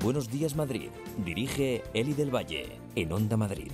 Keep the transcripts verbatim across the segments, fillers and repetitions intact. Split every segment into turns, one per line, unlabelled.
Buenos Días Madrid. Dirige Eli del Valle, en Onda Madrid.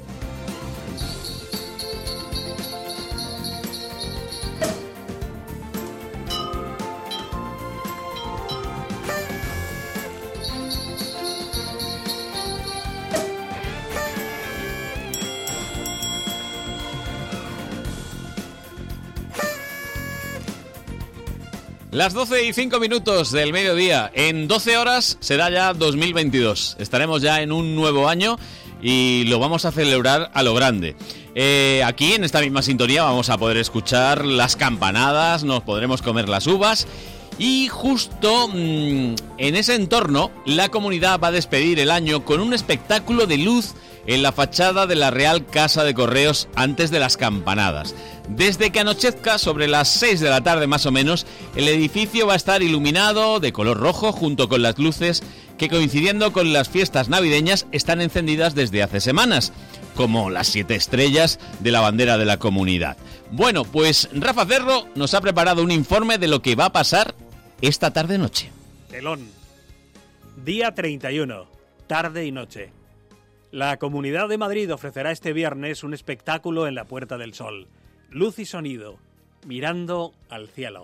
Las doce y cinco minutos del mediodía. En doce horas será ya dos mil veintidós. Estaremos ya en un nuevo año y lo vamos a celebrar a lo grande. Eh, aquí, en esta misma sintonía, vamos a poder escuchar las campanadas, nos podremos comer las uvas. Y justo mmm, en ese entorno, la comunidad va a despedir el año con un espectáculo de luz en la fachada de la Real Casa de Correos antes de las campanadas. Desde que anochezca, sobre las seis de la tarde más o menos, el edificio va a estar iluminado de color rojo junto con las luces que, coincidiendo con las fiestas navideñas, están encendidas desde hace semanas, como las siete estrellas de la bandera de la comunidad. Bueno, pues Rafa Cerro nos ha preparado un informe de lo que va a pasar esta tarde-noche.
Telón. Día treinta y uno, tarde y noche. La Comunidad de Madrid ofrecerá este viernes un espectáculo en la Puerta del Sol. Luz y sonido, mirando al cielo.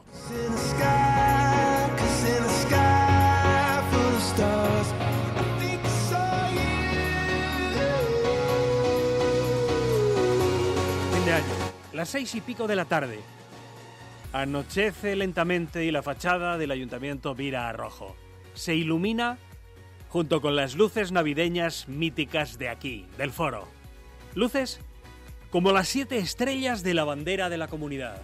Fin de año, las seis y pico de la tarde. Anochece lentamente y la fachada del ayuntamiento vira a rojo. Se ilumina junto con las luces navideñas míticas de aquí, del foro. Luces como las siete estrellas de la bandera de la comunidad.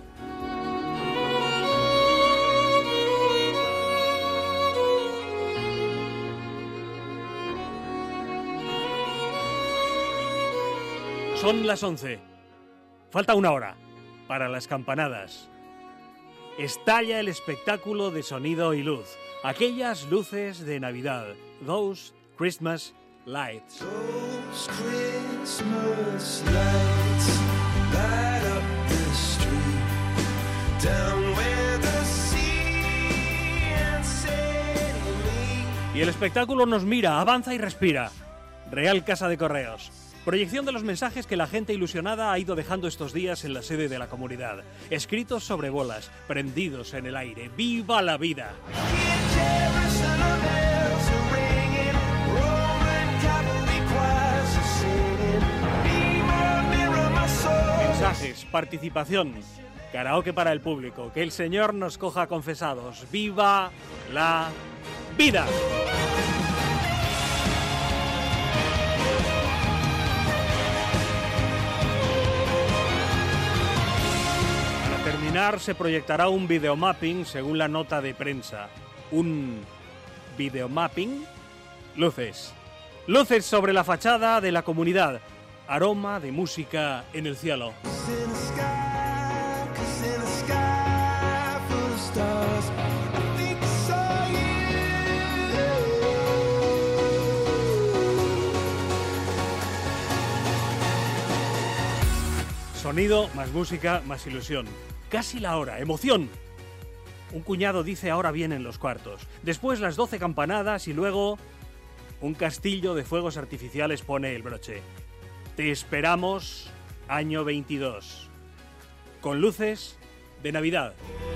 Son las once. Falta una hora para las campanadas. Estalla el espectáculo de sonido y luz. Aquellas luces de Navidad. Those Christmas lights.
Those Christmas lights light up the street down where the sea and setting meet.
Y el espectáculo nos mira, avanza y respira. Real Casa de Correos. Proyección de los mensajes que la gente ilusionada ha ido dejando estos días en la sede de la comunidad. Escritos sobre bolas, prendidos en el aire. ¡Viva la vida! Mensajes, participación, karaoke para el público, que el Señor nos coja confesados. ¡Viva la vida! Para terminar, se proyectará un videomapping según la nota de prensa. Un videomapping, luces. Luces sobre la fachada de la comunidad. Aroma de música en el cielo. Sonido, más música, más ilusión. Casi la hora, emoción. Un cuñado dice ahora vienen los cuartos. Después las doce campanadas y luego un castillo de fuegos artificiales pone el broche. Te esperamos, año veintidós, con luces de Navidad.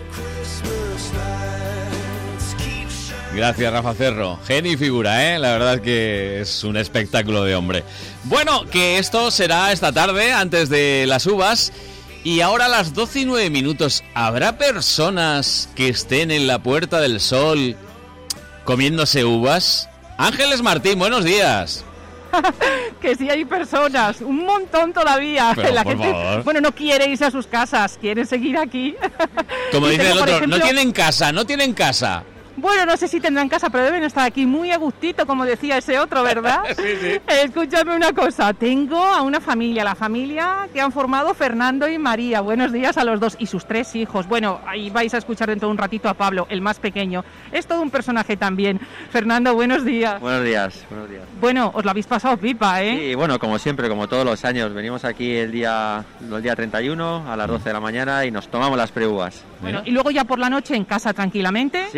Gracias, Rafa Cerro. Genio y figura, ¿eh? La verdad que es un espectáculo de hombre. Bueno, que esto será esta tarde, antes de las uvas. Y ahora a las doce y nueve minutos, ¿habrá personas que estén en la Puerta del Sol comiéndose uvas? Ángeles Martín, buenos días.
Que sí hay personas, un montón todavía.
Pero,
la
por
gente,
favor.
bueno, no quiere irse a sus casas, quiere seguir aquí.
Como
Y
dice
tengo,
el
por
otro,
ejemplo,
no tienen casa, no tienen casa.
Bueno, no sé si tendrán casa, pero deben estar aquí muy a gustito, como decía ese otro, ¿verdad?
Sí, sí.
Escúchame una cosa, tengo a una familia, la familia que han formado Fernando y María. Buenos días a los dos y sus tres hijos. Bueno, ahí vais a escuchar dentro de un ratito a Pablo, el más pequeño. Es todo un personaje también. Fernando, buenos días.
Buenos días, buenos días.
Bueno, os lo habéis pasado pipa, ¿eh?
Sí, bueno, como siempre, como todos los años, venimos aquí el día, el día treinta y uno a las doce de la mañana y nos tomamos las preuvas.
Bueno, y luego ya por la noche en casa tranquilamente.
Sí, bueno, ahora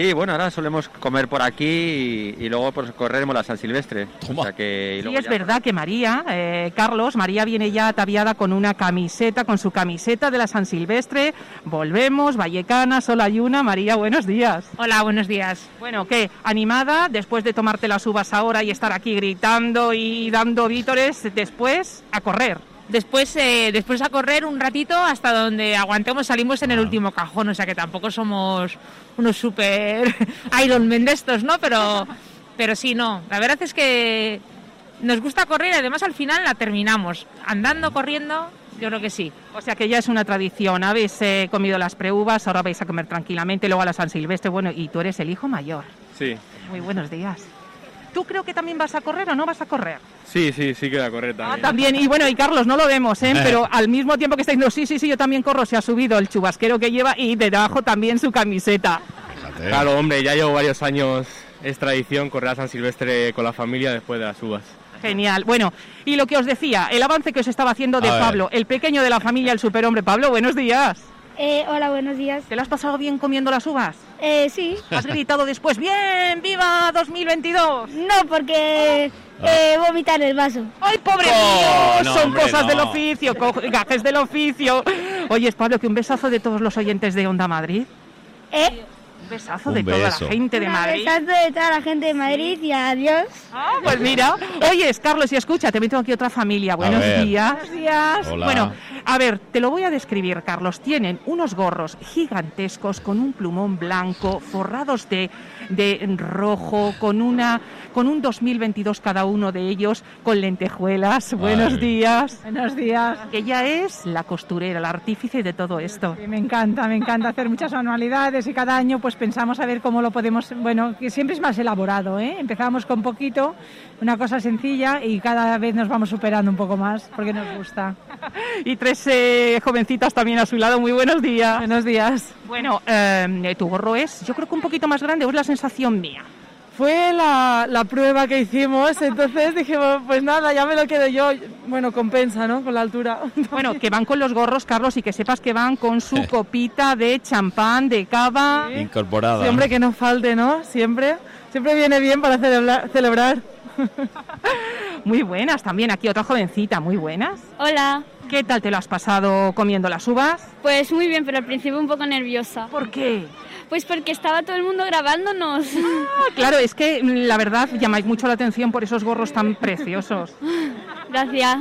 mañana solemos comer por aquí y, y luego pues correremos la San Silvestre.
Toma.
O sea que, y
Sí,
luego
es
ya,
verdad que María, eh, Carlos, María viene ya ataviada con una camiseta, con su camiseta de la San Silvestre. Volvemos, Vallecana, solo hay una. María, buenos días.
Hola, buenos días.
Bueno, ¿qué? ¿Animada después de tomarte las uvas ahora y estar aquí gritando y dando vítores? Después, a correr.
Después, eh, después a correr un ratito hasta donde aguantemos, salimos en el último cajón, o sea que tampoco somos unos super Ironman de estos, ¿no? Pero, pero sí, no. La verdad es que nos gusta correr y además al final la terminamos. Andando, corriendo, yo creo que sí.
O sea que ya es una tradición. Habéis eh, comido las preuvas, ahora vais a comer tranquilamente, luego a la San Silvestre. Bueno, y tú eres el hijo mayor.
Sí,
Muy buenos días. ¿Tú creo que también vas a correr o no vas a correr?
sí, sí, sí queda correcta.
Ah, también. Y bueno, y Carlos, no lo vemos, ¿eh? Pero al mismo tiempo que está diciendo, sí, sí, sí, yo también corro, se ha subido el chubasquero que lleva y debajo también su camiseta.
Fíjate.
Claro, hombre, ya llevo varios años, es tradición correr a San Silvestre con la familia después de las uvas.
Genial. Bueno, y lo que os decía, el avance que os estaba haciendo de
A ver.
Pablo, el pequeño de la familia, el superhombre. Pablo, buenos días.
Eh, hola, buenos días.
¿Te lo has pasado bien comiendo las uvas?
Eh, sí.
¿Has gritado después, bien, viva dos mil veintidós?
No, porque eh, vomitar en el vaso.
¡Ay, pobre
Oh,
mío!
no,
Son
hombre,
cosas
no.
del oficio, co- gajes del oficio. Oye, Pablo, que un besazo de todos los oyentes de Onda Madrid.
¿Eh?
Un besazo
Un
de toda
beso.
la gente de
Un
Madrid.
besazo de toda la gente de Madrid y adiós.
Ah, pues mira. Oye, Carlos, y escucha, te meto aquí otra familia. Buenos
ver.
días.
Buenos días.
Hola.
Bueno, a ver, te lo voy a describir, Carlos. Tienen unos gorros gigantescos con un plumón blanco, forrados de, de rojo, con una con un dos mil veintidós cada uno de ellos, con lentejuelas. Buenos
Ay.
días.
Buenos días.
Que ella es la costurera, la artífice de todo esto.
Sí, me encanta, me encanta hacer muchas manualidades y cada año pues pensamos a ver cómo lo podemos, bueno, que siempre es más elaborado, ¿eh? Empezamos con poquito, una cosa sencilla y cada vez nos vamos superando un poco más porque nos gusta.
Y tres eh, jovencitas también a su lado. Muy buenos días.
Buenos días.
Bueno, eh, tu gorro es, yo creo que un poquito más grande, o es la sensación mía.
Fue la, la prueba que hicimos, entonces dijimos, pues nada, ya me lo quedo yo. Bueno, compensa, ¿no? Con la altura.
Bueno, que van con los gorros, Carlos, y que sepas que van con su copita de champán, de cava.
Incorporada.
Siempre que no falte, ¿no? Siempre. Siempre viene bien para celebrar. celebrar.
Muy buenas también. Aquí otra jovencita, muy buenas.
Hola.
¿Qué tal te lo has pasado comiendo las uvas?
Pues muy bien, pero al principio un poco nerviosa.
¿Por qué?
Pues porque estaba todo el mundo grabándonos.
Ah, claro, es que mm, la verdad llamáis mucho la atención por esos gorros tan preciosos.
Gracias.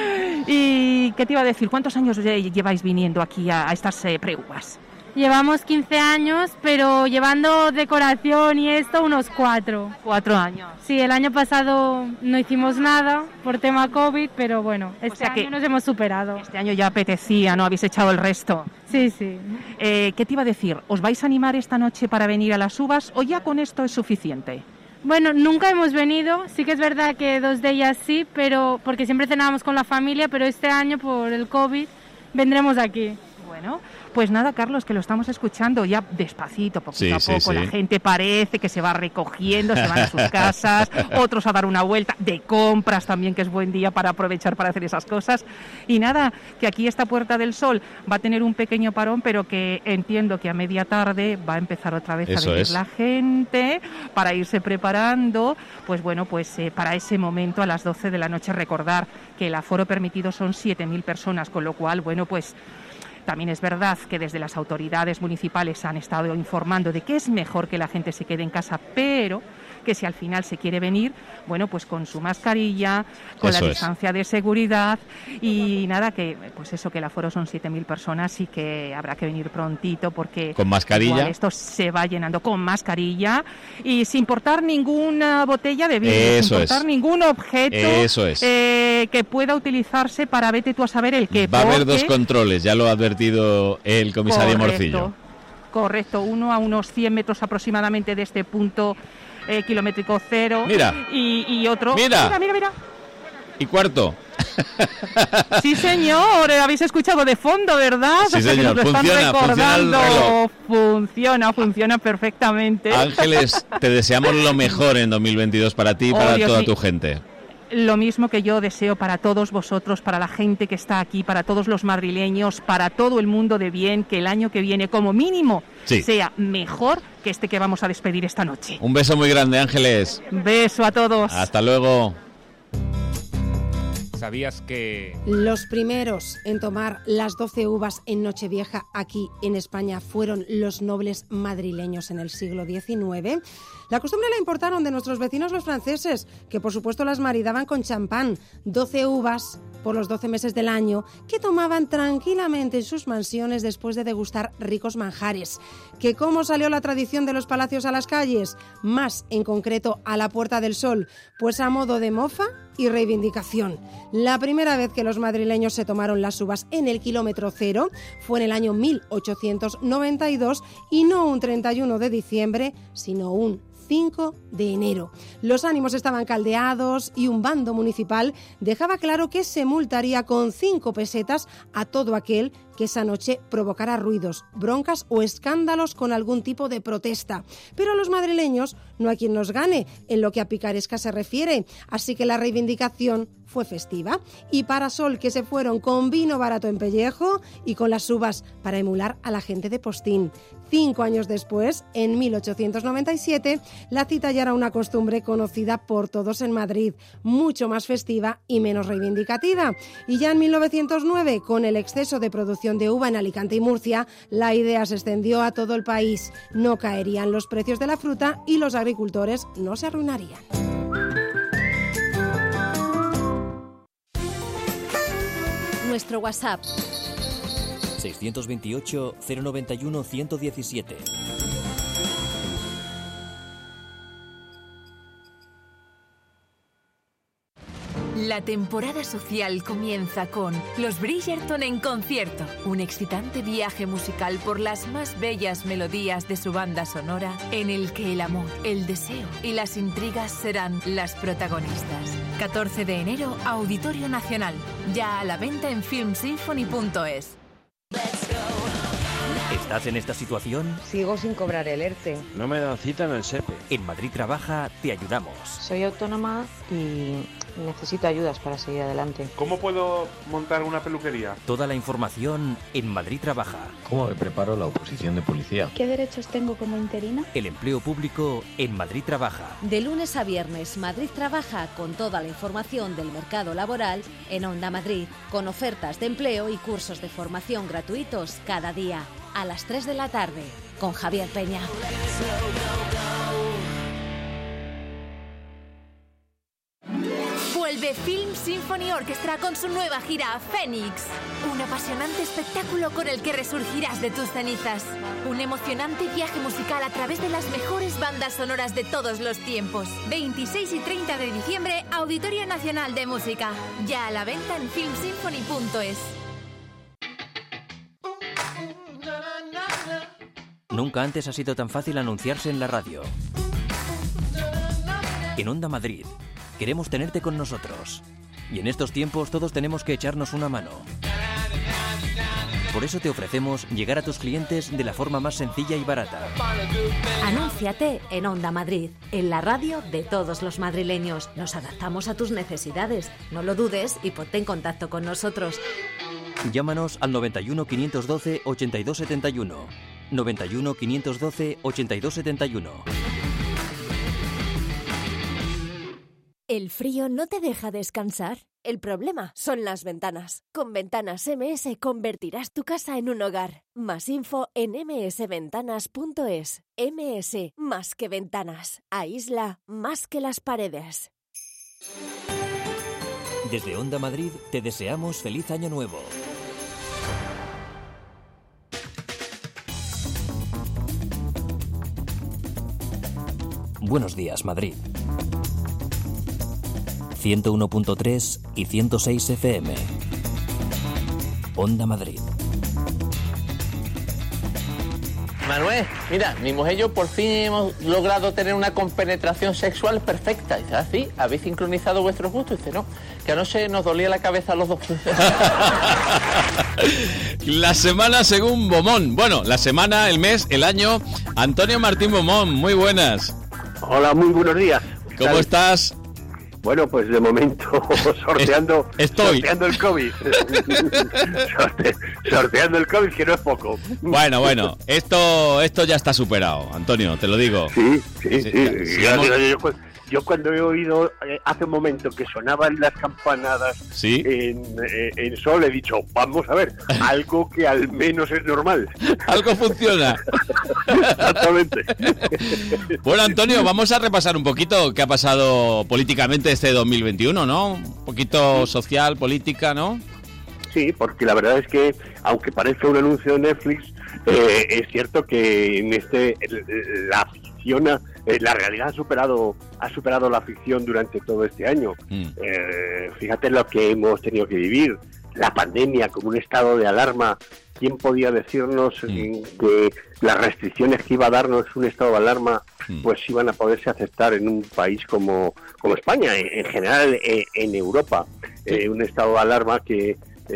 ¿Y qué te iba a decir? ¿Cuántos años lle- lleváis viniendo aquí a, a estas eh, preuvas?
Llevamos quince años, pero llevando decoración y esto unos cuatro.
Cuatro años.
Sí, el año pasado no hicimos nada por tema COVID, pero bueno, este
sea
año
que-
nos hemos superado.
Este año ya apetecía, ¿no? Habéis echado el resto.
Sí, sí.
Eh, ¿Qué te iba a decir? ¿Os vais a animar esta noche para venir a las uvas o ya con esto es suficiente?
Bueno, nunca hemos venido, sí que es verdad que dos de ellas sí, pero porque siempre cenábamos con la familia, pero este año por el COVID vendremos aquí.
Bueno, pues nada, Carlos, que lo estamos escuchando ya despacito, poquito
Sí,
a
sí,
poco.
sí.
La gente parece que se va recogiendo, se van a sus casas, otros a dar una vuelta, de compras también, que es buen día para aprovechar para hacer esas cosas. Y nada, que aquí esta Puerta del Sol va a tener un pequeño parón, pero que entiendo que a media tarde va a empezar otra vez
Eso
a venir
es.
la gente para irse preparando, pues bueno, pues eh, para ese momento a las doce de la noche. Recordar que el aforo permitido son siete mil personas, con lo cual, bueno, pues también es verdad que desde las autoridades municipales han estado informando de que es mejor que la gente se quede en casa, pero que si al final se quiere venir, bueno, pues con su mascarilla, con
Eso
la
es.
distancia de seguridad y nada, que pues eso, que el aforo son siete mil personas y que habrá que venir prontito porque
Con mascarilla.
igual esto se va llenando con mascarilla y sin portar ninguna botella de vidrio,
Eso
sin portar
es.
ningún objeto
Eso es.
eh, que pueda utilizarse para vete tú a saber el qué.
Va a haber dos
porque-
controles, ya lo ha advertido el comisario
Correcto,
Morcillo.
Correcto, uno a unos cien metros aproximadamente de este punto eh, kilométrico cero.
Mira.
Y, y otro.
Mira.
mira, mira, mira.
Y cuarto.
Sí, señor, eh, habéis escuchado de fondo, ¿verdad?
Sí,
O sea, que
señor,
nos lo están
funciona, funciona el
recordando.
reloj.
Funciona, funciona perfectamente.
Ángeles, te deseamos lo mejor en dos mil veintidós para ti y
Oh,
para
Dios
toda
mío.
tu gente.
lo mismo que yo deseo para todos vosotros, para la gente que está aquí, para todos los madrileños, para todo el mundo de bien, que el año que viene, como mínimo, sí. sea mejor que este que vamos a despedir esta noche.
Un beso muy grande, Ángeles.
Beso a todos.
Hasta luego.
¿Sabías que...?
Los primeros en tomar las doce uvas en Nochevieja aquí en España fueron los nobles madrileños en el siglo diecinueve. La costumbre la importaron de nuestros vecinos los franceses, que por supuesto las maridaban con champán. doce uvas por los doce meses del año, que tomaban tranquilamente en sus mansiones después de degustar ricos manjares. ¿Que cómo salió la tradición de los palacios a las calles? Más en concreto a la Puerta del Sol, pues a modo de mofa y reivindicación. La primera vez que los madrileños se tomaron las uvas en el kilómetro cero fue en el año mil ochocientos noventa y dos, y no un treinta y uno de diciembre, sino un cinco de enero. Los ánimos estaban caldeados y un bando municipal dejaba claro que se multaría con cinco pesetas a todo aquel que esa noche provocara ruidos, broncas o escándalos con algún tipo de protesta. Pero a los madrileños no hay quien nos gane en lo que a picaresca se refiere, así que la reivindicación fue festiva. Y parasol que se fueron con vino barato en pellejo y con las uvas para emular a la gente de Postín. Cinco años después, en mil ochocientos noventa y siete, la cita ya era una costumbre conocida por todos en Madrid, mucho más festiva y menos reivindicativa. Y ya en mil novecientos nueve, con el exceso de producción de uva en Alicante y Murcia, la idea se extendió a todo el país. No caerían los precios de la fruta y los agricultores no se arruinarían.
Nuestro WhatsApp
seiscientos veintiocho, cero noventa y uno, ciento diecisiete.
La temporada social comienza con Los Bridgerton en concierto, un excitante viaje musical por las más bellas melodías de su banda sonora, en el que el amor, el deseo y las intrigas serán las protagonistas. catorce de enero, Auditorio Nacional, ya a la venta en film symphony punto es.
¿Estás en esta situación?
Sigo sin cobrar el ERTE.
No me dan cita en el SEPE.
En Madrid Trabaja te ayudamos.
Soy autónoma y necesito ayudas para seguir adelante.
¿Cómo puedo montar una peluquería?
Toda la información en Madrid Trabaja.
¿Cómo me preparo la oposición de policía?
¿Qué derechos tengo como interina?
El empleo público en Madrid Trabaja.
De lunes a viernes, Madrid Trabaja, con toda la información del mercado laboral en Onda Madrid, con ofertas de empleo y cursos de formación gratuitos cada día, a las tres de la tarde, con Javier Peña.
Vuelve Film Symphony Orchestra con su nueva gira Fénix. Un apasionante espectáculo con el que resurgirás de tus cenizas. Un emocionante viaje musical a través de las mejores bandas sonoras de todos los tiempos. veintiséis y treinta de diciembre, Auditorio Nacional de Música. Ya a la venta en film symphony punto es.
Nunca antes ha sido tan fácil anunciarse en la radio. En Onda Madrid queremos tenerte con nosotros. Y en estos tiempos todos tenemos que echarnos una mano. Por eso te ofrecemos llegar a tus clientes de la forma más sencilla y barata.
Anúnciate en Onda Madrid, en la radio de todos los madrileños. Nos adaptamos a tus necesidades. No lo dudes y ponte en contacto con nosotros.
Llámanos al noventa y uno, quinientos doce, ochenta y dos setenta y uno. noventa y uno, quinientos doce, ochenta y dos setenta y uno.
¿El frío no te deja descansar? El problema son las ventanas. Con Ventanas M S convertirás tu casa en un hogar. Más info en eme ese ventanas punto es. M S, más que ventanas. Aísla más que las paredes.
Desde Onda Madrid te deseamos feliz año nuevo. Buenos días, Madrid. ciento uno punto tres y ciento seis F M. Onda Madrid.
Manuel, mira, mi mujer y yo por fin hemos logrado tener una compenetración sexual perfecta. Y dice, ah, sí, ¿habéis sincronizado vuestros gustos? Y dice, no, que anoche nos dolía la cabeza a los dos.
La semana según Bomón. Bueno, la semana, el mes, el año. Antonio Martín Bomón, muy buenas.
Hola, muy buenos días.
¿Cómo estás?
Bueno, pues de momento sorteando,
Estoy.
sorteando el COVID. Sorte, sorteando el COVID, que no es poco.
Bueno, bueno, esto esto ya está superado, Antonio, te lo digo.
Sí, sí, sí.
sí,
sí.
sí,
Yo,
hemos-
digo, yo, cu- yo cuando he oído eh, hace un momento que sonaban las campanadas
Sí.
en, eh, en Sol, he dicho, vamos a ver, algo que al menos es normal.
Algo funciona.
Exactamente.
Bueno, Antonio, vamos a repasar un poquito qué ha pasado políticamente este dos mil veintiuno, ¿no? Un poquito social, política, ¿no?
Sí, porque la verdad es que, aunque parezca un anuncio de Netflix, eh, es cierto que en este el- la ficción, eh, la realidad ha superado ha superado la ficción durante todo este año.
Mm.
Eh, fíjate lo que hemos tenido que vivir, la pandemia como un estado de alarma. ¿Quién podía decirnos eh, que las restricciones que iba a darnos un estado de alarma pues iban a poderse aceptar en un país como, como España, en, en general eh, en Europa? Eh, un estado de alarma que,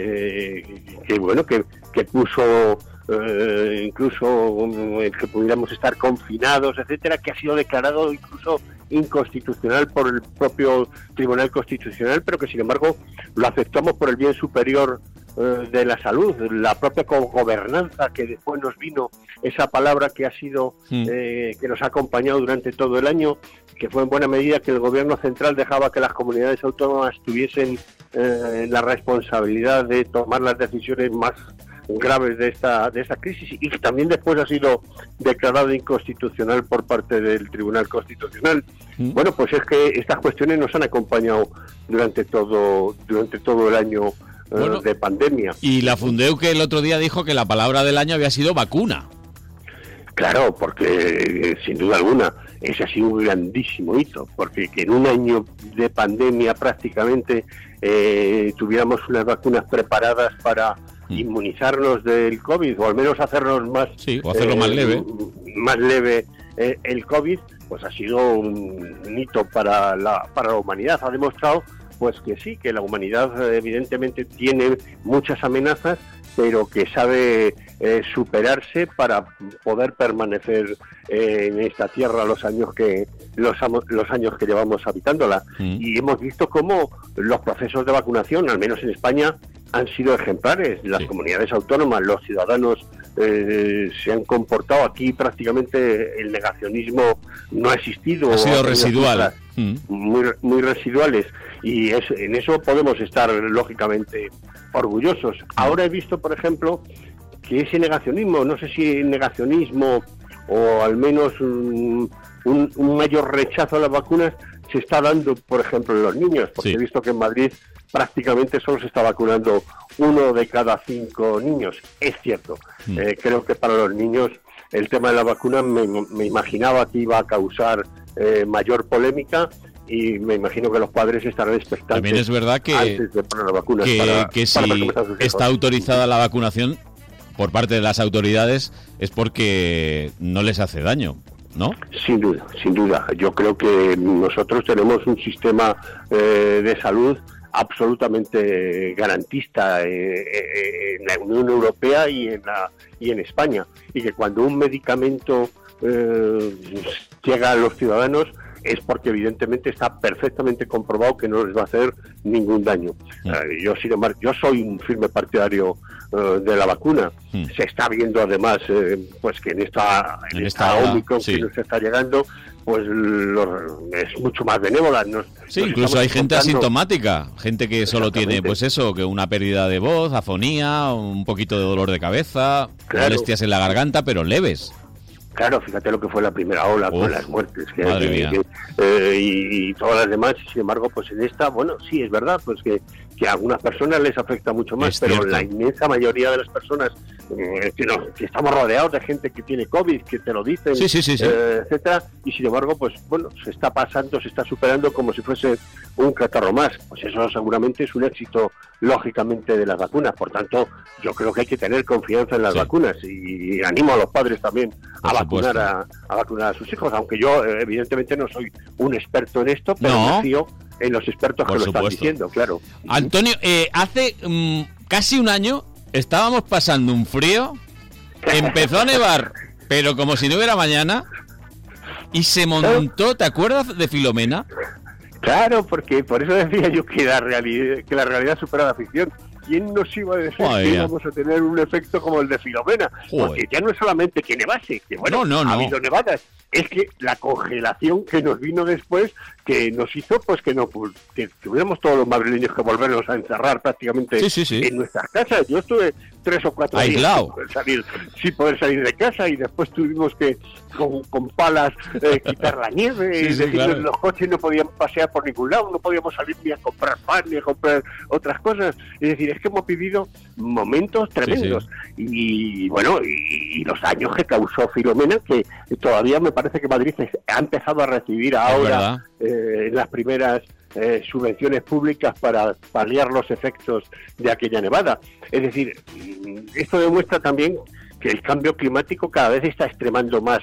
eh, que bueno, que, que puso eh, incluso um, el que pudiéramos estar confinados, etcétera, que ha sido declarado incluso inconstitucional por el propio Tribunal Constitucional, pero que sin embargo lo aceptamos por el bien superior eh, de la salud, la propia gobernanza, que después nos vino esa palabra que ha sido
Mm.
eh, que nos ha acompañado durante todo el año, que fue en buena medida que el gobierno central dejaba que las comunidades autónomas tuviesen eh, la responsabilidad de tomar las decisiones más graves de esta de esta crisis, y que también después ha sido declarado inconstitucional por parte del Tribunal Constitucional.
Mm.
Bueno, pues es que estas cuestiones nos han acompañado durante todo durante todo el año eh,
Bueno,
de pandemia.
Y la Fundeu, que el otro día dijo que la palabra del año había sido vacuna.
Claro, porque eh, sin duda alguna ese ha sido un grandísimo hito, porque que en un año de pandemia prácticamente eh, tuviéramos unas vacunas preparadas para inmunizarnos del COVID, o al menos hacernos más
Sí, o hacerlo más leve.
más leve eh, el COVID, pues ha sido un, un hito para la para la humanidad. Ha demostrado pues que sí, que la humanidad eh, evidentemente tiene muchas amenazas, pero que sabe eh, superarse para poder permanecer eh, en esta tierra los años que los, amo- los años que llevamos habitándola.
Mm.
Y hemos visto cómo los procesos de vacunación, al menos en España, han sido ejemplares. Las comunidades autónomas, los ciudadanos eh, se han comportado. Aquí prácticamente el negacionismo no ha existido.
Ha sido
tenido
residual.
cifras
Mm.
muy muy residuales, y es, en eso podemos estar lógicamente orgullosos. Ahora he visto, por ejemplo, que ese negacionismo, no sé si negacionismo o al menos un, un, un mayor rechazo a las vacunas, se está dando, por ejemplo, en los niños, porque
Sí.
he visto que en Madrid prácticamente solo se está vacunando uno de cada cinco niños. Es cierto,
Mm.
eh, creo que para los niños el tema de la vacuna me, me imaginaba que iba a causar eh, mayor polémica, y me imagino que los padres estarán expectantes.
También es verdad que,
antes de poner las vacunas
que,
para,
que
para
si
vacunar a sus hijos.
está autorizada la vacunación por parte de las autoridades es porque no les hace daño, ¿no?
Sin duda, sin duda. Yo creo que nosotros tenemos un sistema eh, de salud absolutamente garantista eh, eh, en la Unión Europea y en la y en España, y que cuando un medicamento eh, llega a los ciudadanos es porque evidentemente está perfectamente comprobado que no les va a hacer ningún daño. Eh, yo, sin embargo, yo soy un firme partidario eh, de la vacuna.
Mm.
Se está viendo además eh, pues que en esta en,
En
esta
esta ola,
Omicron
sí.
que nos está llegando, pues lo- es mucho más benévola. Nos,
Sí,
nos
incluso
estamos
hay gente
encontrando-
asintomática, gente que solo tiene,
Exactamente.
pues eso, que una pérdida de voz, afonía, un poquito de dolor de cabeza,
Claro.
molestias en la garganta, pero leves.
Claro, fíjate lo que fue la primera ola
Uf,
con las muertes que,
madre
que-
mía.
que, eh, y, y todas las demás. Y sin embargo, pues en esta, bueno, sí, es verdad, pues que, que a algunas personas les afecta mucho más,
Es
pero
cierto.
la inmensa mayoría de las personas eh, que, no- que estamos rodeados de gente que tiene COVID, que te lo dicen,
Sí, sí, sí, sí.
eh, etcétera, y sin embargo, pues bueno, se está pasando, se está superando como si fuese un catarro más. Pues eso seguramente es un éxito, lógicamente, de las vacunas. Por tanto, yo creo que hay que tener confianza en las
Sí.
vacunas, y, y animo a los padres también a
Por
vacunar
supuesto.
a, a vacunar a sus hijos, aunque yo eh, evidentemente no soy un experto en esto, pero
No.
me fío en los expertos
Por
que lo están
supuesto.
diciendo, claro.
Antonio, eh, hace mm, casi un año estábamos pasando un frío, empezó a nevar, pero como si no hubiera mañana, y se montó, ¿te acuerdas de Filomena?
Claro, porque por eso decía yo que la realidad, que la realidad supera la ficción. ¿Quién nos iba a decir
Joder,
que
ya.
íbamos a tener un efecto como el de Filomena?
Joder.
Porque ya no es solamente que nevase, que bueno,
No, no,
ha
no.
habido nevadas, es que la congelación que nos vino después, que nos hizo pues que no pues, que tuviéramos todos los madrileños que volvernos a encerrar prácticamente
Sí, sí, sí.
en nuestras casas. Yo estuve tres o cuatro
Aislado.
días sin poder salir, sin poder salir de casa, y después tuvimos que con, con palas eh, quitar la nieve,
Sí,
y
sí,
decir,
claro.
los coches no podían pasear por ningún lado, no podíamos salir ni a comprar pan ni a comprar otras cosas. Es decir, es que hemos vivido momentos tremendos. Y bueno, y, y los daños que causó Filomena, que todavía me parece que Madrid es- ha empezado a recibir ahora eh, las primeras eh, subvenciones públicas para paliar los efectos de aquella nevada. Es decir, mm, esto demuestra también que el cambio climático cada vez está extremando más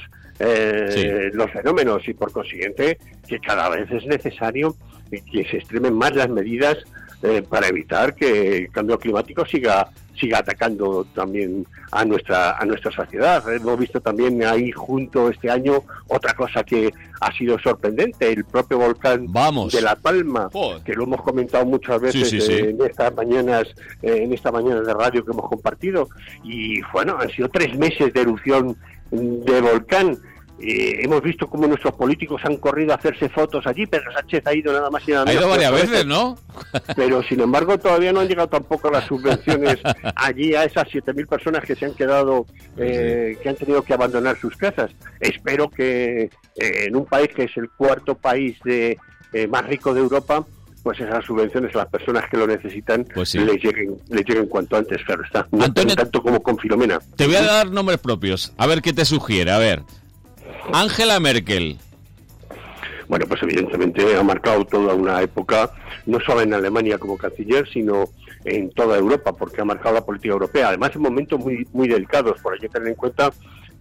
eh, los fenómenos, y por consiguiente que cada vez es necesario que se extremen más las medidas eh, para evitar que el cambio climático siga siga atacando también a nuestra a nuestra sociedad. Hemos visto también ahí junto este año otra cosa que ha sido sorprendente, el propio volcán
Vamos.
de La Palma,
Joder.
que lo hemos comentado muchas veces
Sí, sí, sí.
eh, en estas mañanas eh, en estas mañanas de radio que hemos compartido. Y bueno, han sido tres meses de erupción de volcán. Eh, hemos visto cómo nuestros políticos han corrido a hacerse fotos allí. Pedro Sánchez ha ido nada más y nada
Ha
menos.
ido
que
varias
ocho
veces, ¿no?
Pero sin embargo todavía no han llegado tampoco las subvenciones allí a esas siete mil personas que se han quedado, eh, que han tenido que abandonar sus casas. Espero que eh, en un país que es el cuarto país de eh, más rico de Europa, pues esas subvenciones a las personas que lo necesitan
Pues sí.
les lleguen les lleguen cuanto antes, claro está. No tan- tanto como con Filomena.
Te voy a dar nombres propios. A ver qué te sugiere. A ver. Angela Merkel.
Bueno, pues evidentemente ha marcado toda una época, no solo en Alemania como canciller, sino en toda Europa, porque ha marcado la política europea. Además, en momentos muy muy delicados, por ello tener en cuenta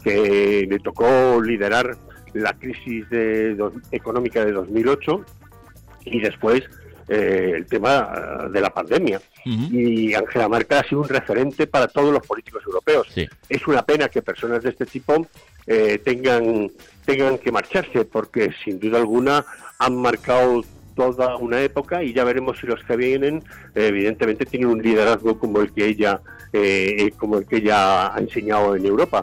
que le tocó liderar la crisis de dos- económica de dos mil ocho y después eh, el tema de la pandemia. Y Angela Merkel ha sido un referente para todos los políticos europeos. Es una pena que personas de este tipo eh, tengan tengan que marcharse, porque sin duda alguna han marcado toda una época, y ya veremos si los que vienen eh, evidentemente tienen un liderazgo como el que ella eh, como el que ella ha enseñado en Europa.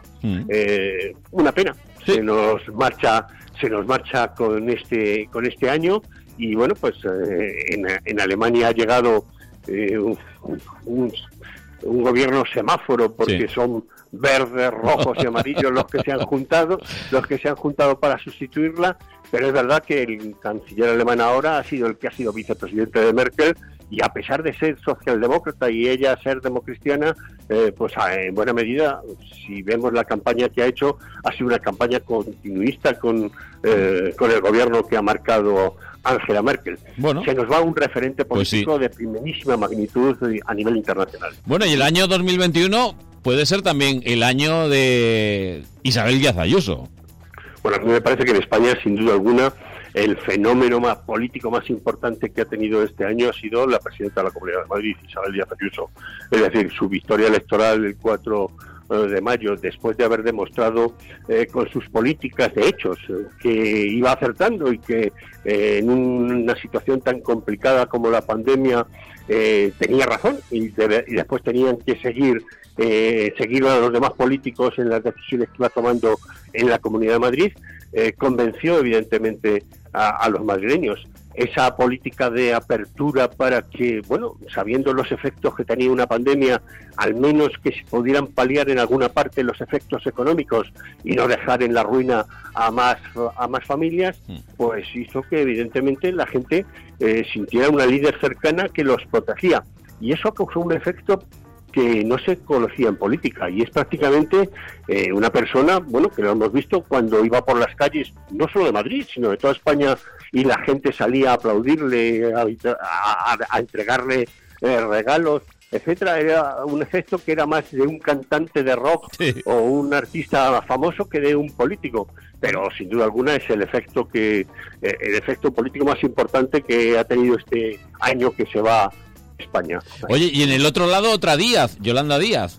Eh, una pena. Se nos marcha se nos marcha con este con este año. Y bueno, pues eh, en, en Alemania ha llegado eh, un, un, un gobierno semáforo, porque
Sí.
son verdes, rojos y amarillos los que se han juntado, los que se han juntado para sustituirla. Pero es verdad que el canciller alemán ahora ha sido el que ha sido vicepresidente de Merkel, y a pesar de ser socialdemócrata y ella ser democristiana, eh, pues en buena medida, si vemos la campaña que ha hecho, ha sido una campaña continuista con, eh, con el gobierno que ha marcado Angela Merkel.
Bueno.
Se nos va un referente
Pues sí.
político de primerísima magnitud a nivel internacional.
Bueno, y el año dos mil veintiuno puede ser también el año de Isabel Díaz Ayuso.
Bueno, a mí me parece que en España, sin duda alguna, el fenómeno más político más importante que ha tenido este año ha sido la presidenta de la Comunidad de Madrid, Isabel Díaz Ayuso. Es decir, su victoria electoral el cuatro de mayo, después de haber demostrado eh, con sus políticas de hechos eh, que iba acertando, y que eh, en una situación tan complicada como la pandemia eh, tenía razón, y, debe, y después tenían que seguir eh, seguir a los demás políticos en las decisiones que iba tomando en la Comunidad de Madrid. Eh, convenció evidentemente a, a los madrileños. Esa política de apertura para que, bueno, sabiendo los efectos que tenía una pandemia, al menos que se pudieran paliar en alguna parte los efectos económicos y no dejar en la ruina a más a más familias, pues hizo que evidentemente la gente eh, sintiera una líder cercana que los protegía. Y eso causó un efecto que no se conocía en política, y es prácticamente eh, una persona, bueno, que lo hemos visto cuando iba por las calles, no solo de Madrid, sino de toda España, y la gente salía a aplaudirle, a, a, a entregarle eh, regalos, etcétera. Era un efecto que era más de un cantante de rock sí. o un artista famoso que de un político. Pero sin duda alguna es el efecto que eh, el efecto político más importante que ha tenido este año que se va España.
Oye, y en el otro lado otra Díaz, Yolanda Díaz.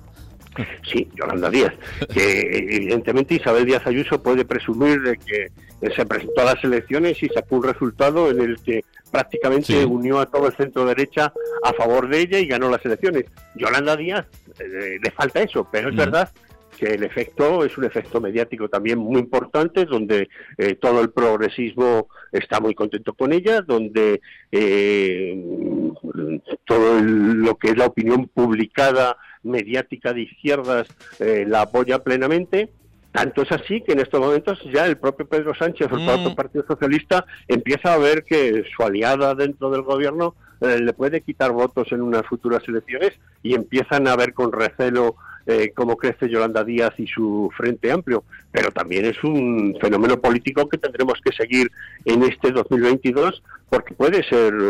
Sí, Yolanda Díaz, que evidentemente Isabel Díaz Ayuso puede presumir de que se presentó a las elecciones y sacó un resultado en el que prácticamente
Sí.
unió a todo el centro derecha a favor de ella y ganó las elecciones. Yolanda Díaz eh, le falta eso, pero es
Mm.
verdad que el efecto es un efecto mediático también muy importante, donde eh, todo el progresismo está muy contento con ella, donde eh, todo el- lo que es la opinión publicada mediática de izquierdas eh, la apoya plenamente. Tanto es así que en estos momentos ya el propio Pedro Sánchez, el
Mm.
propio Partido Socialista, empieza a ver que su aliada dentro del gobierno eh, le puede quitar votos en unas futuras elecciones y empiezan a ver con recelo eh, cómo crece Yolanda Díaz y su Frente Amplio. Pero también es un fenómeno político que tendremos que seguir en este dos mil veintidós, porque puede ser,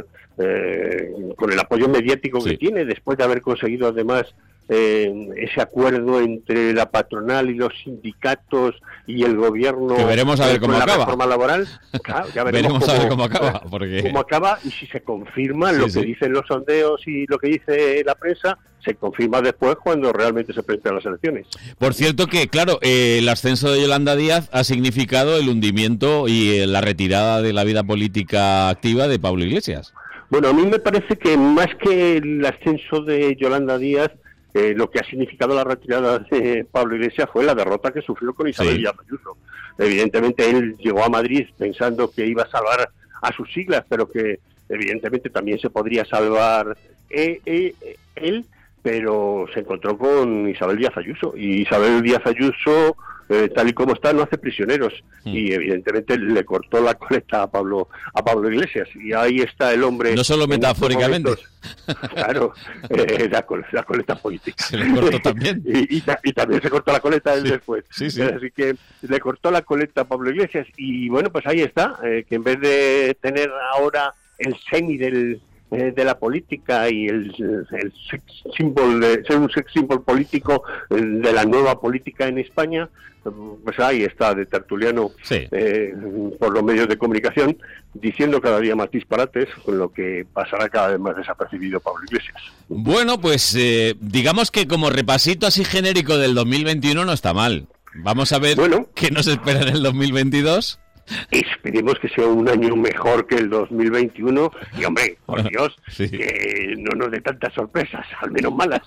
eh, con el apoyo mediático que tiene, después de haber conseguido además eh, ese acuerdo entre la patronal y los sindicatos y el gobierno,
Que veremos a ver
eh,
cómo
con la
acaba.
reforma laboral. Claro, ya veremos,
Veremos a ver cómo acaba,
eh,
porque-
cómo acaba, y si se confirma
Sí,
lo
sí.
que dicen los sondeos y lo que dice la prensa, se confirma después cuando realmente se presenten las elecciones.
Por cierto que, claro, eh, el ascenso de Yolanda Díaz ha significado el hundimiento y eh, la retirada de la vida política activa de Pablo Iglesias.
Bueno, a mí me parece que más que el ascenso de Yolanda Díaz, eh, lo que ha significado la retirada de Pablo Iglesias fue la derrota que sufrió con Isabel
Sí.
Díaz Ayuso. Evidentemente él llegó a Madrid pensando que iba a salvar a sus siglas, pero que evidentemente también se podría salvar eh, eh, él, pero se encontró con Isabel Díaz Ayuso, y Isabel Díaz Ayuso, eh, tal y como está, no hace prisioneros, y evidentemente le cortó la coleta a Pablo a Pablo Iglesias, y ahí está el hombre.
No solo
en estos
metafóricamente.
momentos. Claro, eh, la, col- la coleta política.
Se le cortó también.
y, y ta- y también se cortó la coleta él
Sí,
después.
sí, sí.
Así que le cortó la coleta a Pablo Iglesias, y bueno, pues ahí está, eh, que en vez de tener ahora el semi del eh, de la política y el, el sex symbol de, ser un sex symbol político eh, de la nueva política en España, pues ahí está de tertuliano
Sí.
eh, por los medios de comunicación, diciendo cada día más disparates, con lo que pasará cada vez más desapercibido Pablo Iglesias.
Bueno, pues eh, digamos que como repasito así genérico del dos mil veintiuno no está mal. Vamos a ver qué nos espera en el dos mil veintidós.
Esperemos que sea un año mejor que el dos mil veintiuno y, hombre, por Dios,
Sí.
que no nos dé tantas sorpresas, al menos malas.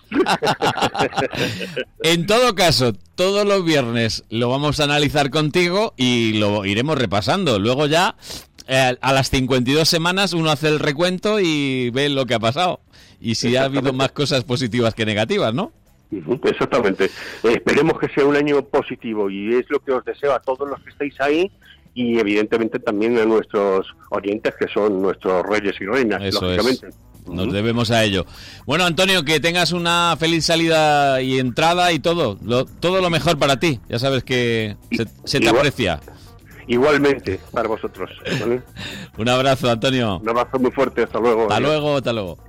En todo caso, todos los viernes lo vamos a analizar contigo y lo iremos repasando. Luego ya, eh, a las cincuenta y dos semanas, uno hace el recuento y ve lo que ha pasado. Y si ha habido más cosas positivas que negativas, ¿no?
Ujú, Exactamente. Eh, esperemos que sea un año positivo, y es lo que os deseo a todos los que estáis ahí, y evidentemente también a nuestros oyentes, que son nuestros reyes y reinas,
Eso
lógicamente.
es. Nos debemos a ello. Bueno, Antonio, que tengas una feliz salida y entrada y todo. Lo, todo lo mejor para ti. Ya sabes que se, se te
Igual-
aprecia.
Igualmente, para vosotros. ¿vale?
Un abrazo, Antonio.
Un abrazo muy fuerte. Hasta luego.
Hasta
Adiós.
luego, hasta luego.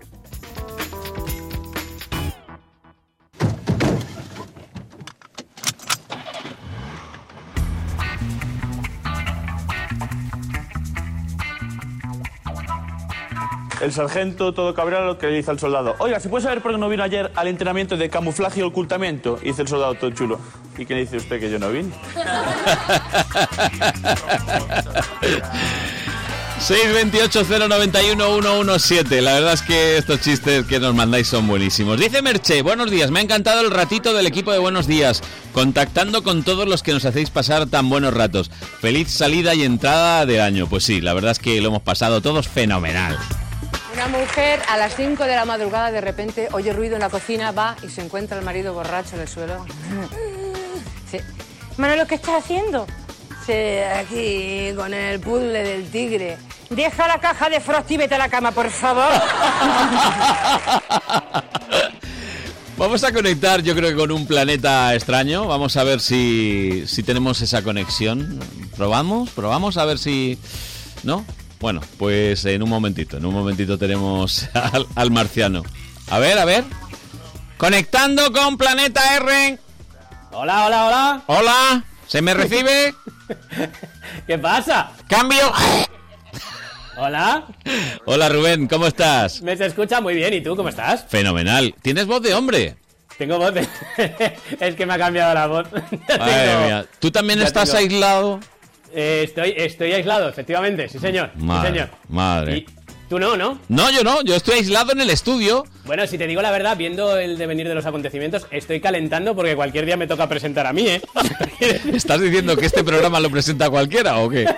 El sargento todo cabreado que le dice al soldado: oiga, ¿se puede saber por qué no vino ayer al entrenamiento de camuflaje y ocultamiento? Y dice el soldado todo chulo: ¿y qué dice usted que yo no vine?
seis dos ocho, cero nueve uno, uno uno siete. La verdad es que estos chistes que nos mandáis son buenísimos. Dice Merche: buenos días, me ha encantado el ratito del equipo de Buenos Días, contactando con todos los que nos hacéis pasar tan buenos ratos. Feliz salida y entrada de año. Pues sí, la verdad es que lo hemos pasado todos fenomenal.
Una mujer a las cinco de la madrugada de repente oye ruido en la cocina, va y se encuentra al marido borracho en el suelo. Sí. Manolo, ¿qué estás haciendo? Sí, aquí con el puzzle del tigre. Deja la caja de Frosty y vete a la cama, por favor.
Vamos a conectar, yo creo que con un planeta extraño. Vamos a ver si, si tenemos esa conexión. ¿Probamos? ¿Probamos? A ver si... ¿No? Bueno, pues en un momentito, en un momentito tenemos al, al marciano. A ver, a ver. Conectando con Planeta R.
Hola, hola, hola.
Hola, ¿se me recibe?
¿Qué pasa?
Cambio.
Hola.
Hola Rubén, ¿cómo estás?
Me se escucha muy bien, ¿y tú cómo estás?
Fenomenal. ¿Tienes voz de hombre?
Tengo voz de... Es que me ha cambiado la voz. Ya
Madre
tengo-
mía. ¿Tú también
ya
estás
tengo-
aislado?
Eh, estoy, estoy aislado, efectivamente, sí señor.
Madre,
sí señor.
madre.
Y, Tú no, ¿no?
No, yo no, yo estoy aislado en el estudio.
Bueno, si te digo la verdad, viendo el devenir de los acontecimientos, estoy calentando porque cualquier día me toca presentar a mí, ¿eh?
¿Estás diciendo que este programa lo presenta cualquiera o qué?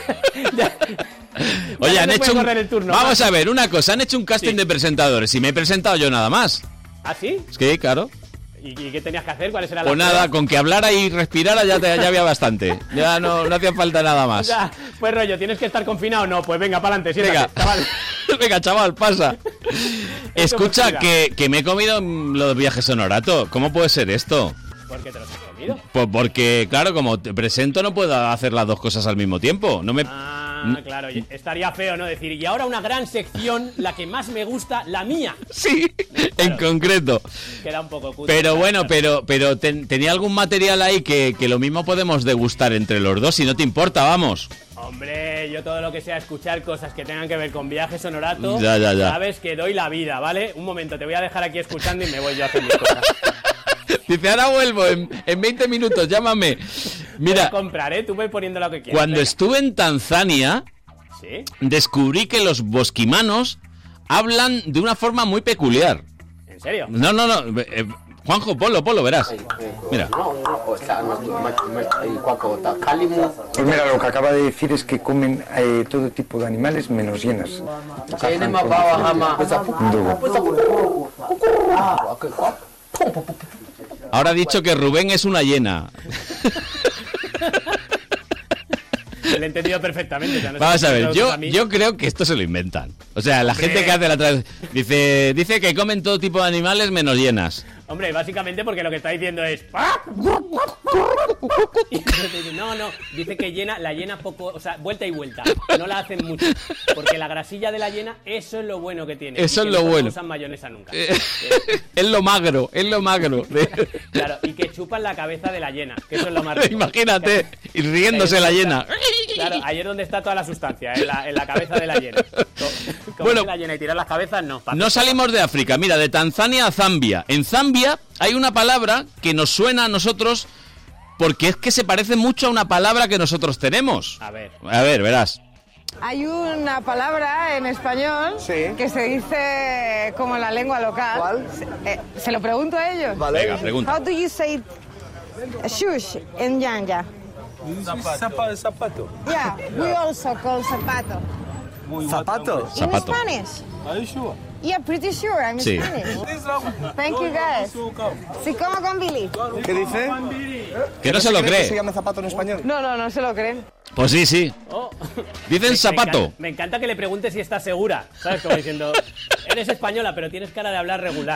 Oye, han hecho un... el turno, Vamos ¿no? a ver, una cosa, han hecho un casting sí. de presentadores y me he presentado yo nada más.
¿Ah, sí?
Sí, claro.
¿Y, y qué tenías que hacer? ¿Cuáles eran las
Pues nada,
pruebas?
con que hablara y respirara ya, te, ya había bastante. Ya no, no hacía falta nada más.
O sea, pues rollo, ¿tienes que estar confinado? No, pues venga, para adelante, siéntate,
venga.
chaval.
Venga, chaval, pasa. Escucha, que, que me he comido los viajes Honorato. ¿Cómo puede ser esto?
¿Por qué te los has comido?
Pues porque, claro, como te presento no puedo hacer las dos cosas al mismo tiempo. No me...
Ah, claro, estaría feo, ¿no? Decir, y ahora una gran sección, la que más me gusta, la mía.
Sí, claro. En concreto.
Queda un poco cutre.
Pero bueno, pero pero ten, tenía algún material ahí que, que lo mismo podemos degustar entre los dos, si no te importa, vamos.
Hombre, yo todo lo que sea escuchar cosas que tengan que ver con viajes Honorato,
ya, ya, ya.
sabes que doy la vida, ¿vale? Un momento, te voy a dejar aquí escuchando y me voy yo a hacer mis cosas.
Dice, ahora vuelvo, en, en veinte minutos, llámame. Mira,
voy a comprar, ¿eh? Tú ve poniendo lo que quieras.
Cuando venga. estuve en Tanzania, ¿sí? Descubrí que los bosquimanos hablan de una forma muy peculiar.
¿En serio?
No, no, no. Eh, Juanjo, ponlo, ponlo, verás. Mira.
Pues mira, lo que acaba de decir es que comen eh, todo tipo de animales menos hienas.
Ahora ha dicho que Rubén es una hiena.
Lo he entendido perfectamente. Ya no
Vamos a ver, yo, a yo creo que esto se lo inventan. O sea, la Hombre. gente que hace la tra... dice, dice que comen todo tipo de animales menos hienas.
Hombre, básicamente porque lo que está diciendo es... No, no, dice que llena, la llena poco, o sea, vuelta y vuelta. No la hacen mucho. Porque la grasilla de la llena, eso es lo bueno que tiene.
Eso
es
lo
no
bueno.
No usan mayonesa nunca.
Es lo magro, es lo magro.
Claro, y que chupan la cabeza de la llena, que eso es lo más rico.
Imagínate, y riéndose la llena.
Claro, ahí es donde está toda la sustancia, en la, en la cabeza de la llena. Como bueno, la llena y tirar las cabezas, no.
No salimos de África, mira, de Tanzania a Zambia. En Zambia hay una palabra que nos suena a nosotros porque es que se parece mucho a una palabra que nosotros tenemos.
A ver.
A ver, verás.
Hay una palabra en español sí. que se dice como en la lengua local.
¿Cuál?
Se, eh, se lo pregunto a ellos.
Vale. Venga, pregunta.
How do you say shush in Yanga?
Zapato. Zapato.
Yeah, we also call zapato.
¿Zapato?
In
Zapato.
Spanish.
Are you sure?
Yeah, pretty sure, I'm
sí.
Spanish. Thank you, guys. Sí, como con Billy.
¿Qué dice?
Que no se lo cree.
¿Que se llama zapato en español?
No, no, no se lo creen.
Pues sí, sí.
Oh.
Dicen
me,
zapato.
Me encanta, me encanta que le preguntes si está segura. ¿Sabes? Como diciendo, eres española, pero tienes cara de hablar regular.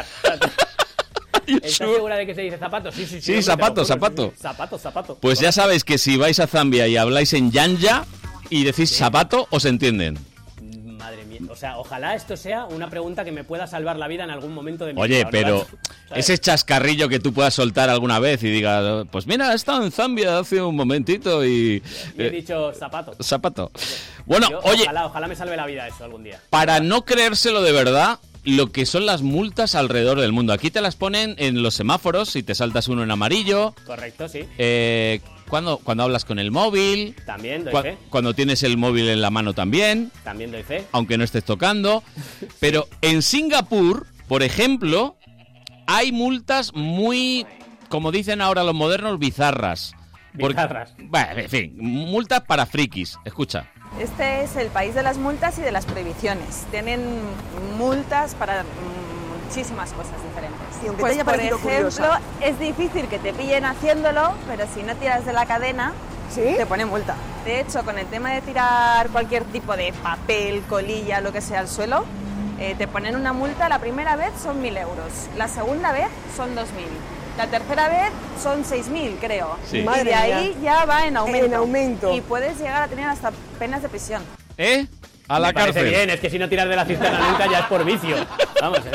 ¿Estás segura de que se dice zapato? Sí, sí, sí.
Sí,
hombre,
zapato,
juro,
zapato.
Sí. Zapato, zapato.
Pues ya sabéis que si vais a Zambia y habláis en Yanya y decís ¿sí? zapato, os entienden.
Madre mía. O sea, ojalá esto sea una pregunta que me pueda salvar la vida en algún momento de mi
Oye,
vida.
Oye, pero ese chascarrillo que tú puedas soltar alguna vez y digas, pues mira, he estado en Zambia hace un momentito y...
Y he eh, dicho zapato.
Zapato. Bueno,
Yo,
oye...
Ojalá, ojalá me salve la vida eso algún día.
Para no creérselo de verdad, lo que son las multas alrededor del mundo. Aquí te las ponen en los semáforos, si te saltas uno en amarillo.
Correcto, sí.
Eh... Cuando, cuando hablas con el móvil.
También doy
cu-
fe.
Cuando tienes el móvil en la mano también.
También doy fe.
Aunque no estés tocando. Pero en Singapur, por ejemplo, hay multas muy, como dicen ahora los modernos, bizarras.
Bizarras.
Porque, bueno, en fin, multas para frikis. Escucha.
Este es el país de las multas y de las prohibiciones. Tienen multas para muchísimas cosas diferentes.
Sí,
pues, por ejemplo, curiosa. Es difícil que te pillen haciéndolo, pero si no tiras de la cadena, ¿sí? Te pone multa. De hecho, con el tema de tirar cualquier tipo de papel, colilla, lo que sea al suelo, eh, te ponen una multa. La primera vez son mil euros, la segunda vez son dos mil. La tercera vez son seis mil, creo.
Sí.
Y
Madre
de ahí
mía.
ya va en aumento.
En aumento.
Y puedes llegar a tener hasta penas de prisión.
¿Eh? A la
Me parece
cárcel.
bien, es que si no tiras de la cisterna nunca ya es por vicio. Vamos, eh.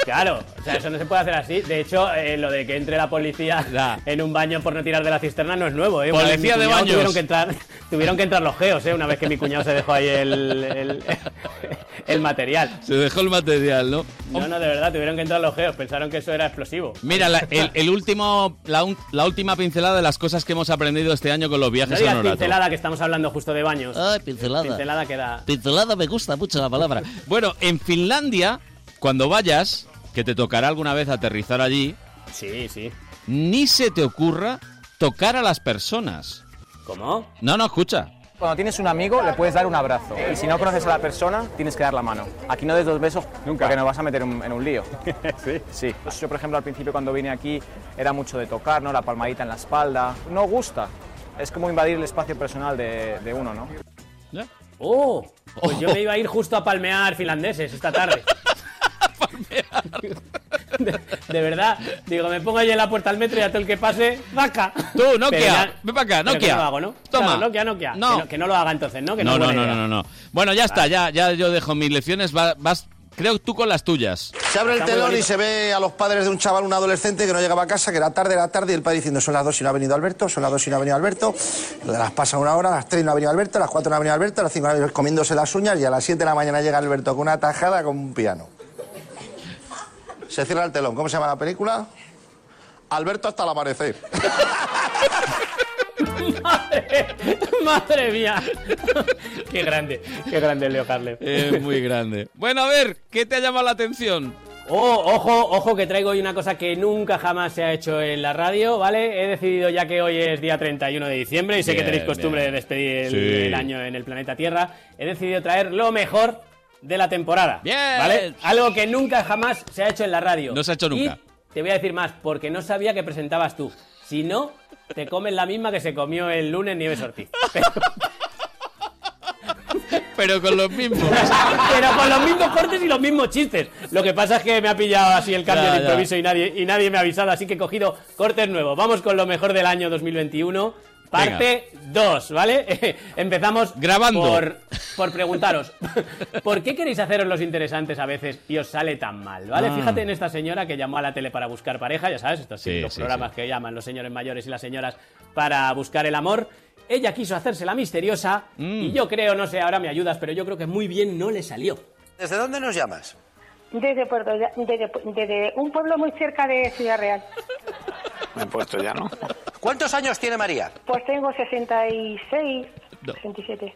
Claro, o sea, eso no se puede hacer así. De hecho, eh, lo de que entre la policía ya. en un baño por no tirar de la cisterna no es nuevo, ¿eh?
Policía de baños.
Tuvieron que entrar, tuvieron que entrar los geos, ¿eh? Una vez que mi cuñado se dejó ahí el, el, el material.
Se dejó el material, ¿no?
No, no, de verdad, tuvieron que entrar los geos. Pensaron que eso era explosivo.
Mira, la, el, el último, la, un, la última pincelada de las cosas que hemos aprendido este año con los viajes
no
a Honorato.
Pincelada, que estamos hablando justo de baños.
Ay, pincelada.
Pincelada queda...
Pincelada me gusta mucho la palabra. Bueno, en Finlandia, cuando vayas, que te tocará alguna vez aterrizar allí...
Sí, sí.
Ni se te ocurra tocar a las personas.
¿Cómo?
No, no, escucha.
Cuando tienes un amigo, le puedes dar un abrazo. Y si no conoces a la persona, tienes que dar la mano. Aquí no des dos besos nunca, porque nos vas a meter en, en un lío. ¿Sí? Sí. Yo, por ejemplo, al principio cuando vine aquí, era mucho de tocar, ¿no? La palmadita en la espalda. No gusta. Es como invadir el espacio personal de, de uno, ¿no?
¿Ya? ¡Oh! Pues oh. yo me iba a ir justo a palmear finlandeses esta tarde. palmear. De, de verdad, digo, me pongo ahí en la puerta al metro y a todo el que pase, ¡vaca!
Tú, Nokia, ven para acá, Nokia.
No lo hago, ¿no?
Toma.
Claro, Nokia, Nokia.
No.
Que, no, que no lo haga entonces, ¿no? Que
no,
no,
no, no, no, no, no. Bueno, ya está, ya, ya yo dejo mis lecciones, vas, vas, creo tú con las tuyas.
Se abre el telón y se ve a los padres de un chaval, un adolescente que no llegaba a casa, que era tarde, era tarde, y el padre diciendo, son las dos y no ha venido Alberto, son las dos y no ha venido Alberto, las pasa una hora, a las tres no ha venido Alberto, a las cuatro no ha venido Alberto, a las cinco no ha venido, comiéndose las uñas, y a las siete de la mañana llega Alberto con una tajada como un piano. Se cierra el telón. ¿Cómo se llama la película? Alberto hasta el amanecer.
madre, madre mía. Qué grande, qué grande Leo Harlem.
Es muy grande. Bueno, a ver, ¿qué te ha llamado la atención?
Oh, ojo, ojo, que traigo hoy una cosa que nunca jamás se ha hecho en la radio, ¿vale? He decidido, ya que hoy es día treinta y uno de diciembre y sé bien, que tenéis costumbre bien. de despedir el, sí. el año en el planeta Tierra, he decidido traer lo mejor de la temporada.
Bien.
¿Vale? Algo que nunca jamás se ha hecho en la radio.
No se ha hecho nunca.
Y te voy a decir más, porque no sabía que presentabas tú. Si no, te comes la misma que se comió el lunes Nieves Ortiz. Pero...
Pero con los mismos.
Pero con los mismos cortes y los mismos chistes. Lo que pasa es que me ha pillado así el cambio ya, de improviso y nadie, y nadie me ha avisado, así que he cogido cortes nuevos. Vamos con lo mejor del año dos mil veintiuno. Parte dos, ¿vale? Empezamos
grabando
por, por preguntaros ¿por qué queréis haceros los interesantes a veces y os sale tan mal? ¿Vale? Ah. Fíjate en esta señora que llamó a la tele para buscar pareja, ya sabes, estos sí, los sí, programas sí. que llaman los señores mayores y las señoras para buscar el amor. Ella quiso hacerse la misteriosa mm. y yo creo, no sé, ahora me ayudas, pero yo creo que muy bien no le salió.
¿Desde dónde nos llamas?
Desde Puerto desde, desde un pueblo muy cerca de Ciudad Real.
En Puerto Llano. ¿Cuántos años tiene María?
Pues tengo sesenta y seis, no. sesenta y siete.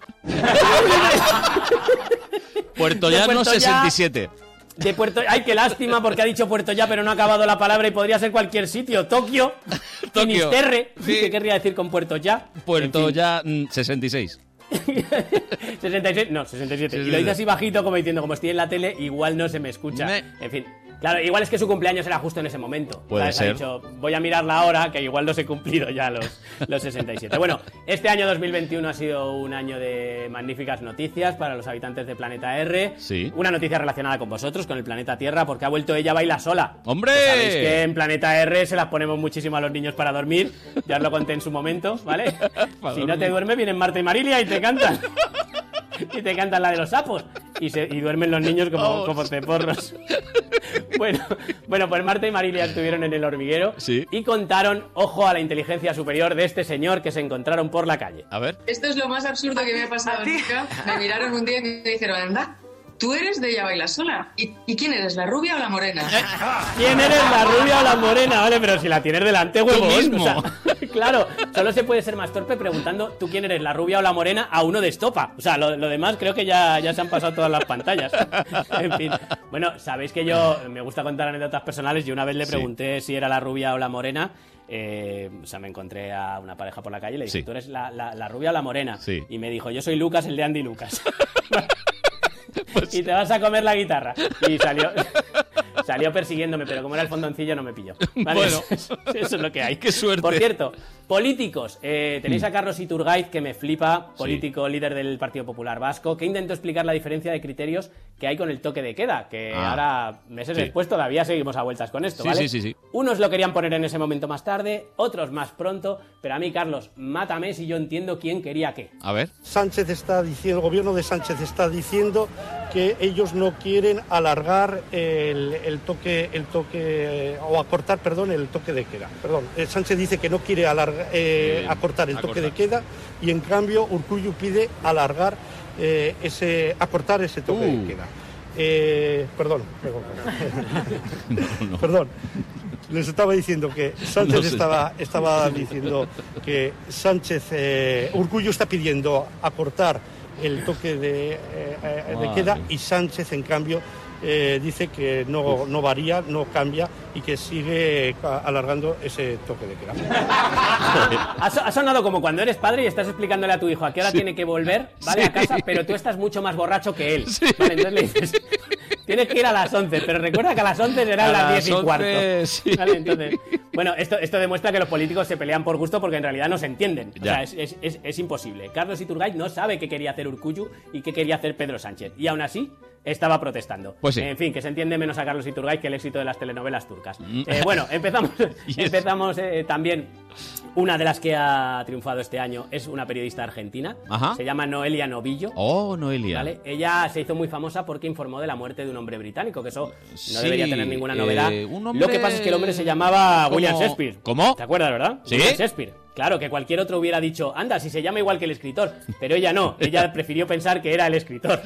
Puerto Llano, sesenta y siete.
De Puerto... Ay, qué lástima, porque ha dicho Puerto Ya, pero no ha acabado la palabra y podría ser cualquier sitio. Tokio, Finisterre. Sí. ¿Qué querría decir con Puerto Ya?
Puerto en fin. Ya, sesenta y seis.
sesenta y seis, no, sesenta y siete. Sí, sí, y lo dice así bajito, como diciendo, como estoy en la tele, igual no se me escucha. Me... En fin. Claro, igual es que su cumpleaños era justo en ese momento.
Puede ser.
Ha dicho, voy a mirarla ahora, que igual no se he cumplido ya los, los sesenta y siete. Bueno, este año dos mil veintiuno ha sido un año de magníficas noticias para los habitantes de Planeta R.
Sí.
Una noticia relacionada con vosotros, con el Planeta Tierra, porque ha vuelto Ella Baila Sola.
¡Hombre!
Pues sabéis que en Planeta R se las ponemos muchísimo a los niños para dormir. Ya os lo conté en su momento, ¿vale? Si no te duermes, vienen Marta y Marilia y te cantan. Y te cantan la de los sapos. Y, se, y duermen los niños como, oh. como ceporros. Bueno, bueno, pues Marta y Marilia estuvieron en El Hormiguero.
Sí.
Y contaron, ojo a la inteligencia superior de este señor que se encontraron por la calle.
A ver.
Esto es lo más absurdo que me ha pasado nunca. Me miraron un día y me dijeron, anda, tú eres de Ella Baila Sola. ¿Y, ¿Y quién eres, la rubia o la morena?
¿Quién eres, la rubia o la morena? Vale, pero si la tienes delante, huevón.
mismo.
O sea, claro, solo se puede ser más torpe preguntando tú quién eres, la rubia o la morena, a uno de estopa. O sea, lo, lo demás creo que ya, ya se han pasado todas las pantallas. En fin. Bueno, sabéis que yo me gusta contar anécdotas personales y una vez le pregunté sí. si era la rubia o la morena. Eh, o sea, me encontré a una pareja por la calle y le dije,
sí.
¿tú eres la, la, la rubia o la morena?
Sí.
Y me dijo, yo soy Lucas, el de Andy Lucas. Pues... y te vas a comer la guitarra. Y salió salió persiguiéndome, pero como era el fondoncillo no me pilló. ¿Vale?
Bueno,
eso, eso es lo que hay.
Qué suerte.
Por cierto, políticos. Eh, tenéis a Carlos Iturgaiz, que me flipa, político, sí. líder del Partido Popular Vasco, que intentó explicar la diferencia de criterios que hay con el toque de queda, que ah, ahora, meses sí. después, todavía seguimos a vueltas con esto,
sí,
¿vale?
Sí, sí, sí.
Unos lo querían poner en ese momento más tarde, otros más pronto, pero a mí, Carlos, mátame si yo entiendo quién quería qué.
A ver.
Sánchez está diciendo, el gobierno de Sánchez está diciendo que ellos no quieren alargar el, el
el toque, el toque o acortar, perdón, el toque de queda. Perdón, eh, Sánchez dice que no quiere alargar, eh, eh, acortar el toque acortar. de queda y en cambio Urkullu pide alargar eh, ese, acortar ese toque uh. de queda. Eh, perdón, perdón, no, no. perdón. Les estaba diciendo que Sánchez no estaba, estaba diciendo que Sánchez, eh, Urkullu está pidiendo acortar el toque de, eh, de queda y Sánchez, en cambio, eh, dice que no, no varía, no cambia y que sigue alargando ese toque de queda.
Ha sonado como cuando eres padre y estás explicándole a tu hijo a qué hora sí. tiene que volver, ¿vale? Sí. A casa, pero tú estás mucho más borracho que él. Sí. ¿Vale? Entonces le dices, tienes que ir a las once, pero recuerda que a las once serán las diez y cuarto. Sí. ¿Vale? Entonces, bueno, esto, esto demuestra que los políticos se pelean por gusto porque en realidad no se entienden. O ya. sea, es, es, es, es imposible. Carlos Iturgaiz no sabe qué quería hacer Urkullu y qué quería hacer Pedro Sánchez. Y aún así estaba protestando.
Pues sí.
En fin, que se entiende menos a Carlos Iturgaiz que el éxito de las telenovelas turcas. Eh, bueno, empezamos, yes. empezamos eh, también. Una de las que ha triunfado este año es una periodista argentina. Ajá. Se llama Noelia Novillo.
Oh, Noelia.
¿Vale? Ella se hizo muy famosa porque informó de la muerte de un hombre británico, que eso no sí, debería tener ninguna novedad. Eh, un hombre... Lo que pasa es que el hombre se llamaba ¿Cómo? William Shakespeare.
¿Cómo?
¿Te acuerdas, verdad?
¿Sí?
William Shakespeare. Claro, que cualquier otro hubiera dicho, anda, si se llama igual que el escritor. Pero ella no, ella prefirió pensar que era el escritor.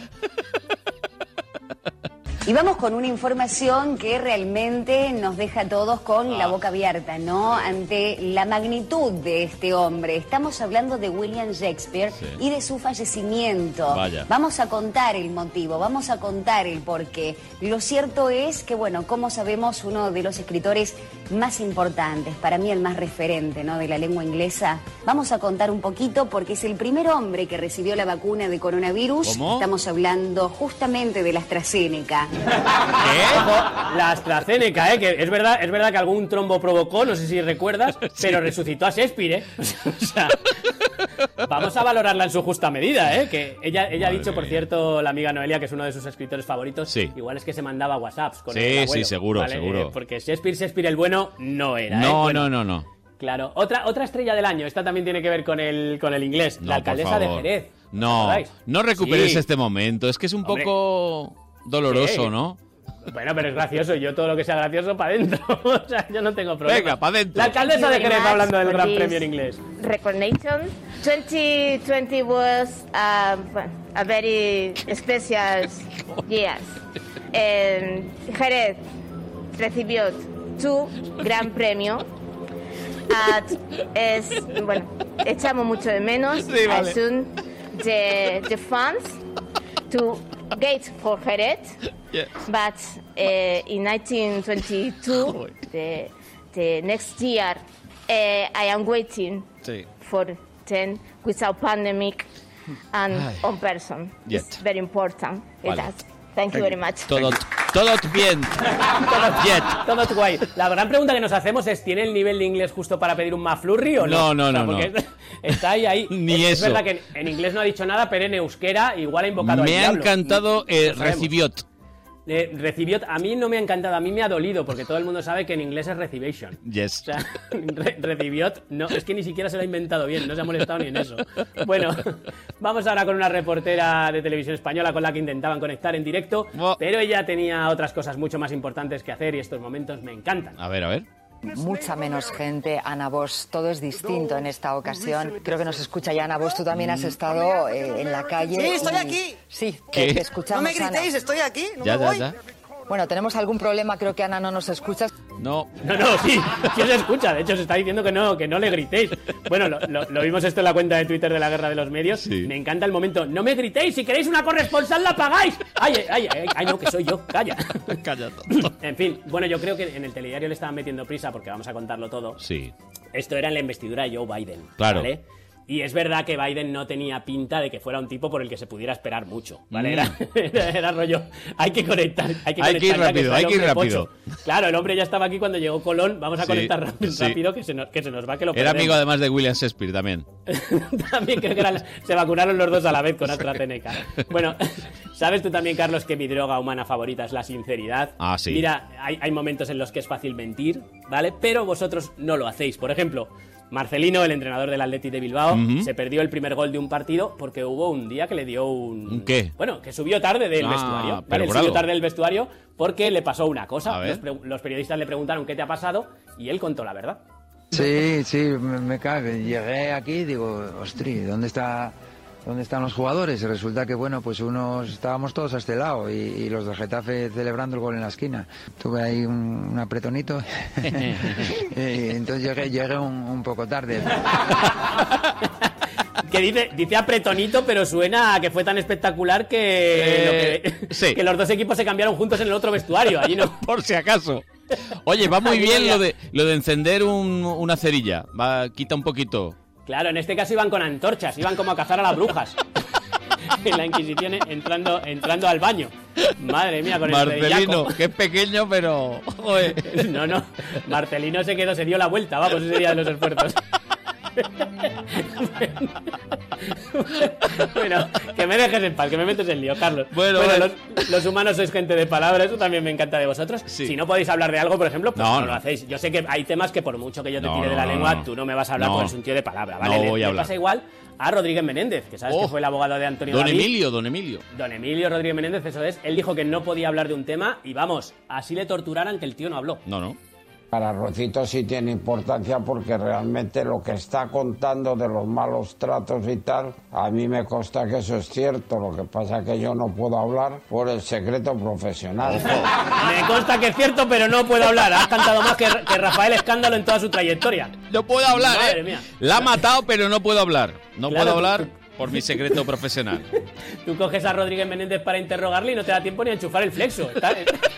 Y vamos con una información que realmente nos deja a todos con ah. la boca abierta, ¿no? Ante la magnitud de este hombre. Estamos hablando de William Shakespeare sí. y de su fallecimiento.
Vaya.
Vamos a contar el motivo, vamos a contar el porqué. Lo cierto es que, bueno, como sabemos, uno de los escritores más importantes, para mí el más referente, ¿no?, de la lengua inglesa. Vamos a contar un poquito porque es el primer hombre que recibió la vacuna de coronavirus.
¿Cómo?
Estamos hablando justamente de la AstraZeneca.
¿Qué? Ojo, la AstraZeneca, ¿eh? Que es verdad, es verdad que algún trombo provocó, no sé si recuerdas, sí. pero resucitó a Shakespeare, ¿eh? O sea, vamos a valorarla en su justa medida, ¿eh? Que ella, ella ha dicho, por cierto, la amiga Noelia, que es uno de sus escritores favoritos, sí. igual es que se mandaba WhatsApps con
sí,
el abuelo.
Sí, seguro,
¿vale?
seguro.
Eh, porque Shakespeare, Shakespeare el bueno no era, ¿eh?
No,
bueno,
no, no, no.
Claro. Otra, otra estrella del año, esta también tiene que ver con el, con el inglés,
no,
la alcaldesa de Jerez.
No, no recuperes
sí.
este momento, es que es un
Hombre.
poco doloroso, ¿Qué? ¿no?
Bueno, pero es gracioso, yo todo lo que sea gracioso para adentro. O sea, yo no tengo problema.
Venga, para adentro.
La alcaldesa de Jerez hablando del Gran Premio en inglés.
Recognition. twenty twenty was um, a very special year. Um, Jerez recibió two Gran Premio. Uh, es, bueno, echamos mucho de menos.
Sí, vale.
As soon the, the fans to gate for Jerez.
Yes.
But uh, in nineteen twenty-two, the, the next year, uh, I am waiting
sí.
for ten without pandemic and Ay. on person.
Yet.
It's very important.
Vale.
It Thank you very much.
Todo, todo bien.
todo bien. Todo guay. La gran pregunta que nos hacemos es, ¿tiene el nivel de inglés justo para pedir un McFlurry o no?
No, no, no.
O sea, porque
no.
Está ahí, ahí.
Ni
es,
eso.
Es verdad que en, en inglés no ha dicho nada, pero en euskera igual ha invocado
Me
al
ha
diablo.
encantado eh, recibiot.
Eh, recibió, a mí no me ha encantado, a mí me ha dolido, porque todo el mundo sabe que en inglés es recibation.
Yes.
O sea, re, recibió, no, es que ni siquiera se lo ha inventado bien, no se ha molestado ni en eso. Bueno, vamos ahora con una reportera de televisión española con la que intentaban conectar en directo, oh. pero ella tenía otras cosas mucho más importantes que hacer y estos momentos me encantan.
A ver, a ver.
Mucha menos gente, Ana Bosch, todo es distinto en esta ocasión. Creo que nos escucha ya Ana Bosch, tú también has estado eh, en la calle.
Sí, estoy
y...
aquí.
Sí,
¿Qué?
te escuchamos,
no me gritéis,
Ana.
Estoy aquí, no
ya,
me
ya,
voy.
Ya.
Bueno, tenemos algún problema, creo que Ana no nos escucha.
No.
No, no, sí, sí os escucha. De hecho, se está diciendo que no, que no le gritéis. Bueno, lo, lo, lo vimos esto en la cuenta de Twitter de la Guerra de los Medios. Sí. Me encanta el momento. No me gritéis, si queréis una corresponsal la pagáis. Ay, ay, ay, ay, no, que soy yo, calla.
Calla.
En fin, bueno, yo creo que en el telediario le estaban metiendo prisa porque vamos a contarlo todo.
Sí.
Esto era en la investidura de Joe Biden.
Claro.
¿Vale? Y es verdad que Biden no tenía pinta de que fuera un tipo por el que se pudiera esperar mucho, ¿vale? Era, era, era rollo, hay que conectar, hay que,
hay que ir rápido,
que
hay que ir rápido.
Pocho. Claro, el hombre ya estaba aquí cuando llegó Colón, vamos a
sí,
conectar rápido,
sí.
rápido que, se nos, que se nos va, que lo
Era
perdemos.
amigo además de William Shakespeare también.
También creo que eran, se vacunaron los dos a la vez con AstraZeneca. Bueno, ¿sabes tú también, Carlos, que mi droga humana favorita es la sinceridad?
Ah, sí.
Mira, hay, hay momentos en los que es fácil mentir, ¿vale? Pero vosotros no lo hacéis. Por ejemplo, Marcelino, el entrenador del Athletic de Bilbao,
Ujú.
se perdió el primer gol de un partido porque hubo un día que le dio un...
¿Un qué?
Bueno, que subió tarde del
Ah,
vestuario.
pero
¿vale? Él
por
subió
algo.
tarde del vestuario porque le pasó una
A
cosa.
ver.
Los, pre- los periodistas le preguntaron qué te ha pasado y él contó la verdad.
Sí, sí, me, me cabe. Llegué aquí y digo, ostri, ¿dónde está, dónde están los jugadores? Y resulta que, bueno, pues unos estábamos todos a este lado y, y los del Getafe celebrando el gol en la esquina. Tuve ahí un, un apretonito y entonces llegué, llegué un, un poco tarde.
Que dice, dice apretonito, pero suena a que fue tan espectacular que,
Eh,
lo que,
sí.
que los dos equipos se cambiaron juntos en el otro vestuario. Allí no.
Por si acaso. Oye, va muy
Allí
bien
había-
lo de, lo de encender un- una cerilla. Va, quita un poquito.
Claro, en este caso iban con antorchas, iban como a cazar a las brujas. En la Inquisición entrando, entrando al baño. Madre mía, con el
Marcelino,
cerillaco.
que es pequeño, pero... joder.
No, no, Marcelino se quedó, se dio la vuelta, vamos, ese día de los esfuerzos. Bueno, que me dejes en paz, que me metes en lío, Carlos.
Bueno, bueno.
Los, los humanos sois gente de palabra, eso también me encanta de vosotros.
Sí.
Si no podéis hablar de algo, por ejemplo, pues
No,
no,
no.
lo hacéis. Yo sé que hay temas que por mucho que yo te
No,
tire de
no,
la
no,
lengua,
no.
tú no me vas a hablar
No.
porque eres un tío de palabra, ¿vale?
No
Le-
voy a
le
hablar.
pasa igual a Rodríguez Menéndez, que sabes
Oh.
que fue el abogado de Antonio
Don
David.
Emilio, don Emilio.
Don Emilio Rodríguez Menéndez, eso es. Él dijo que no podía hablar de un tema y vamos, así le torturaran que el tío no habló.
No, no.
Para Rocito sí tiene importancia porque realmente lo que está contando de los malos tratos y tal, a mí me consta que eso es cierto. Lo que pasa es que yo no puedo hablar por el secreto profesional.
Me consta que es cierto, pero no puedo hablar. Has cantado más que, que Rafael Escándalo en toda su trayectoria.
No puedo hablar,
Madre
¿eh?
mía.
La ha matado, pero no puedo hablar. No
Claro,
puedo
tú-
hablar por mi secreto profesional.
Tú coges a Rodríguez Menéndez para interrogarle y no te da tiempo ni a enchufar el flexo. Está,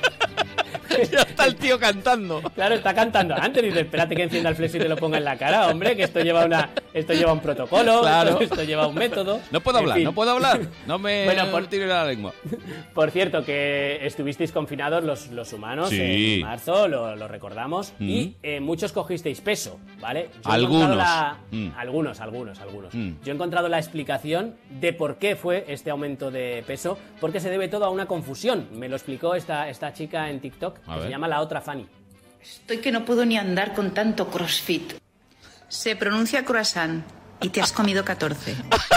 Ya está el tío cantando.
claro, está cantando antes. Dice, espérate que encienda el flexo y te lo ponga en la cara, hombre, que esto lleva una, esto lleva un protocolo,
Claro.
esto, esto lleva un método.
No puedo
En
hablar,
fin.
no puedo hablar. No me
Bueno, por-
tire la lengua.
Por cierto, que estuvisteis confinados los, los humanos
Sí.
en marzo, lo, lo recordamos,
Mm.
y eh, muchos cogisteis peso, ¿vale? Yo he
Algunos.
encontrado la-
Mm.
Algunos, algunos, algunos.
Mm.
Yo he encontrado la explicación de por qué fue este aumento de peso, porque se debe todo a una confusión. Me lo explicó esta, esta chica en TikTok,
A
que
ver.
se llama La Otra Fanny.
Estoy que no puedo ni andar con tanto crossfit. Se pronuncia croissant y te has comido catorce.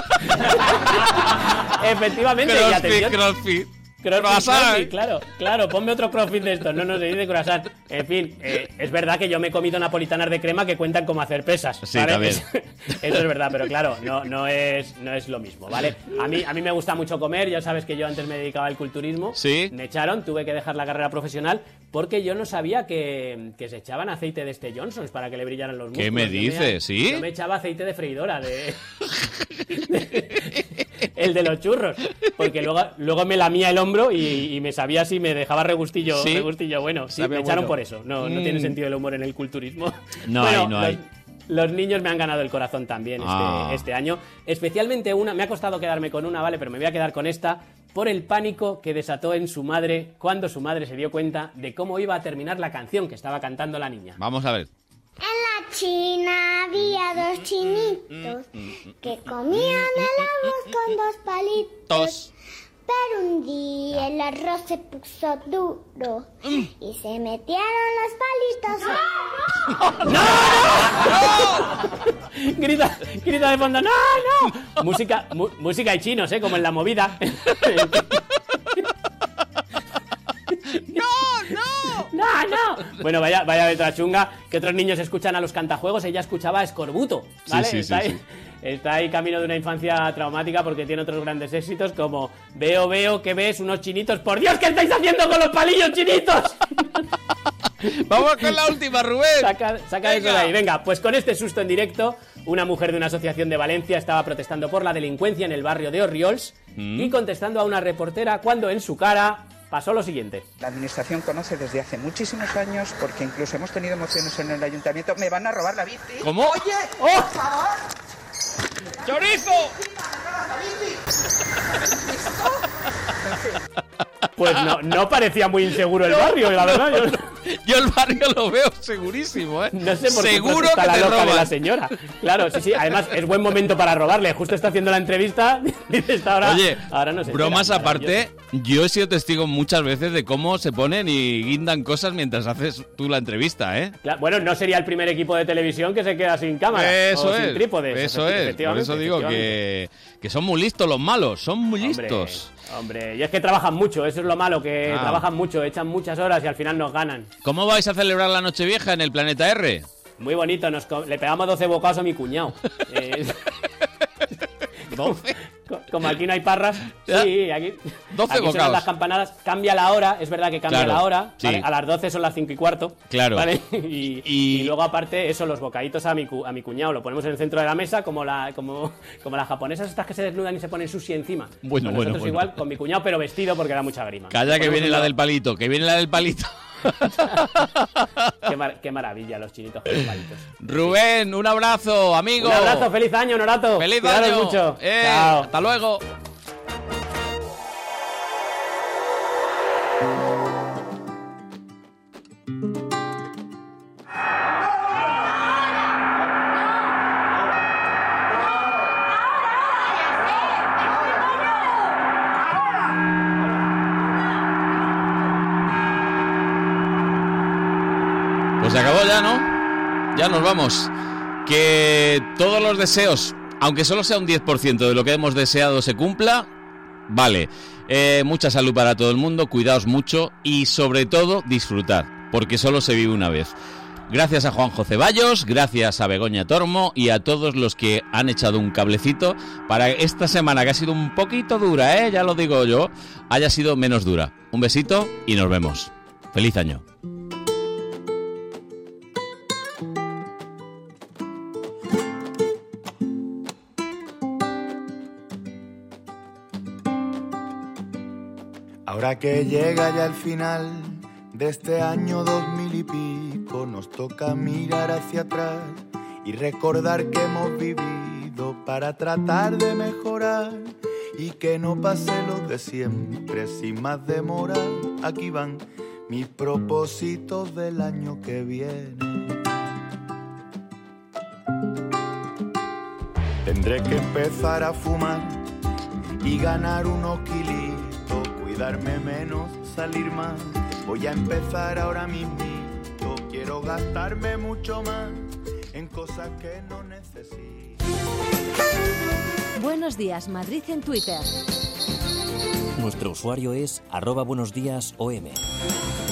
Efectivamente, y
Crossfit,
atención.
crossfit.
Crossfit,
Croissant.
crossfit, claro, claro, ponme otro crossfit de estos, no, no se dice croissant. En fin, eh, es verdad que yo me he comido napolitanas de crema que cuentan como hacer pesas.
Sí,
¿vale?
también.
Eso es verdad, pero claro, no, no, es, no es lo mismo, ¿vale? A mí, a mí me gusta mucho comer, ya sabes que yo antes me dedicaba al culturismo.
Sí.
Me echaron, tuve que dejar la carrera profesional porque yo no sabía que, que se echaban aceite de este Johnson's para que le brillaran los músculos.
¿Qué me
Yo
dices? ¿Sí?
Yo me echaba aceite de freidora, de... el de los churros, porque luego, luego me lamía el hombro y, y me sabía así, me dejaba regustillo,
¿Sí?
regustillo bueno. Sí,
Sabe
me echaron
bueno.
por eso. No, no
Mm.
tiene sentido el humor en el culturismo.
No
Bueno,
hay, no
los,
hay.
los niños me han ganado el corazón también este,
Ah.
este año. Especialmente una, me ha costado quedarme con una, ¿vale? Pero me voy a quedar con esta por el pánico que desató en su madre cuando su madre se dio cuenta de cómo iba a terminar la canción que estaba cantando la niña.
Vamos a ver.
En la China había dos chinitos que comían el arroz con dos palitos.
Tos.
Pero un día el arroz se puso duro y se metieron los palitos.
grita, grita de fondo, ¡no, no! Música, mu- música y chinos, ¿eh? Como en La Movida. ¡No, no! Bueno, vaya, vaya letra chunga, que otros niños escuchan a los cantajuegos, ella escuchaba a Escorbuto, ¿vale?
Sí, sí,
está,
sí,
ahí,
sí.
está ahí camino de una infancia traumática porque tiene otros grandes éxitos como Veo, veo que ves unos chinitos. ¡Por Dios, qué estáis haciendo con los palillos, chinitos!
Vamos con la última, Rubén.
Saca, saca eso de ahí. Venga, pues con este susto en directo, una mujer de una asociación de Valencia estaba protestando por la delincuencia en el barrio de Orriols
Mm.
y contestando a una reportera cuando en su cara pasó lo siguiente.
La administración conoce desde hace muchísimos años, porque incluso hemos tenido mociones en el ayuntamiento. ¿Me van a robar la bici?
¿Cómo?
Oye,
¡Oh!
por favor.
¡Chorizo!
Pues no, no parecía muy inseguro el barrio, la verdad. Yo,
Yo el barrio lo veo segurísimo, ¿eh?
no sé por qué
Seguro
protesta
que
la
te
loca de
roban.
la señora. Claro, sí, sí. Además, es buen momento para robarle. Justo está haciendo la entrevista. Dice esta hora.
Oye,
ahora no se
bromas
entera.
aparte, Yo he sido testigo muchas veces de cómo se ponen y guindan cosas mientras haces tú la entrevista, ¿eh?
Claro, bueno, no sería el primer equipo de televisión que se queda sin cámara
Eso
o
es,
sin trípodes.
Eso es, por eso digo que, que son muy listos los malos, son muy listos.
Hombre, hombre, y es que trabajan mucho, eso es lo malo, que
Ah.
trabajan mucho, echan muchas horas y al final nos ganan.
¿Cómo vais a celebrar la Nochevieja en el Planeta R?
Muy bonito, nos co- le pegamos doce bocados a mi cuñado. Eh,
¿doce?
Co- Como aquí no hay parras,
¿Ya?
sí, aquí,
doce
aquí suenan
bocados.
las campanadas, cambia la hora, es verdad que cambia
Claro,
la hora,
sí.
¿vale? A las doce son las cinco y cuarto,
Claro.
¿vale? Y, y luego aparte eso, los bocaditos a mi, cu- a mi cuñado, lo ponemos en el centro de la mesa como, la, como, como las japonesas estas que se desnudan y se ponen sushi encima.
Bueno,
Pues
bueno,
nosotros
bueno.
igual, con mi cuñado, pero vestido porque da mucha grima.
Calla que
Ponemos
viene la
una-
del palito, que viene la del palito.
Qué, mar- qué maravilla los chinitos con los palitos.
Rubén, un abrazo, amigo.
Un abrazo, feliz año, Norato.
Feliz
Cuidaros
año.
mucho.
Eh,
Chao.
Hasta luego. Pues se acabó ya, ¿no? Ya nos vamos. Que todos los deseos, aunque solo sea un diez por ciento de lo que hemos deseado se cumpla, vale. Eh, mucha salud para todo el mundo, cuidaos mucho y sobre todo disfrutad, porque solo se vive una vez. Gracias a Juanjo Ceballos, gracias a Begoña Tormo y a todos los que han echado un cablecito para esta semana, que ha sido un poquito dura, ¿eh? Ya lo digo yo, haya sido menos dura. Un besito y nos vemos. Feliz año.
Ahora que llega ya el final de este año dos mil y pico, nos toca mirar hacia atrás y recordar que hemos vivido para tratar de mejorar y que no pase lo de siempre sin más demora. Aquí van mis propósitos del año que viene. Tendré que empezar a fumar y ganar unos kilitos, cuidarme menos, salir más. Voy a empezar ahora mismo. Quiero gastarme mucho más en cosas que no necesito.
Buenos días, Madrid en Twitter.
Nuestro usuario es arroba buenos días O M.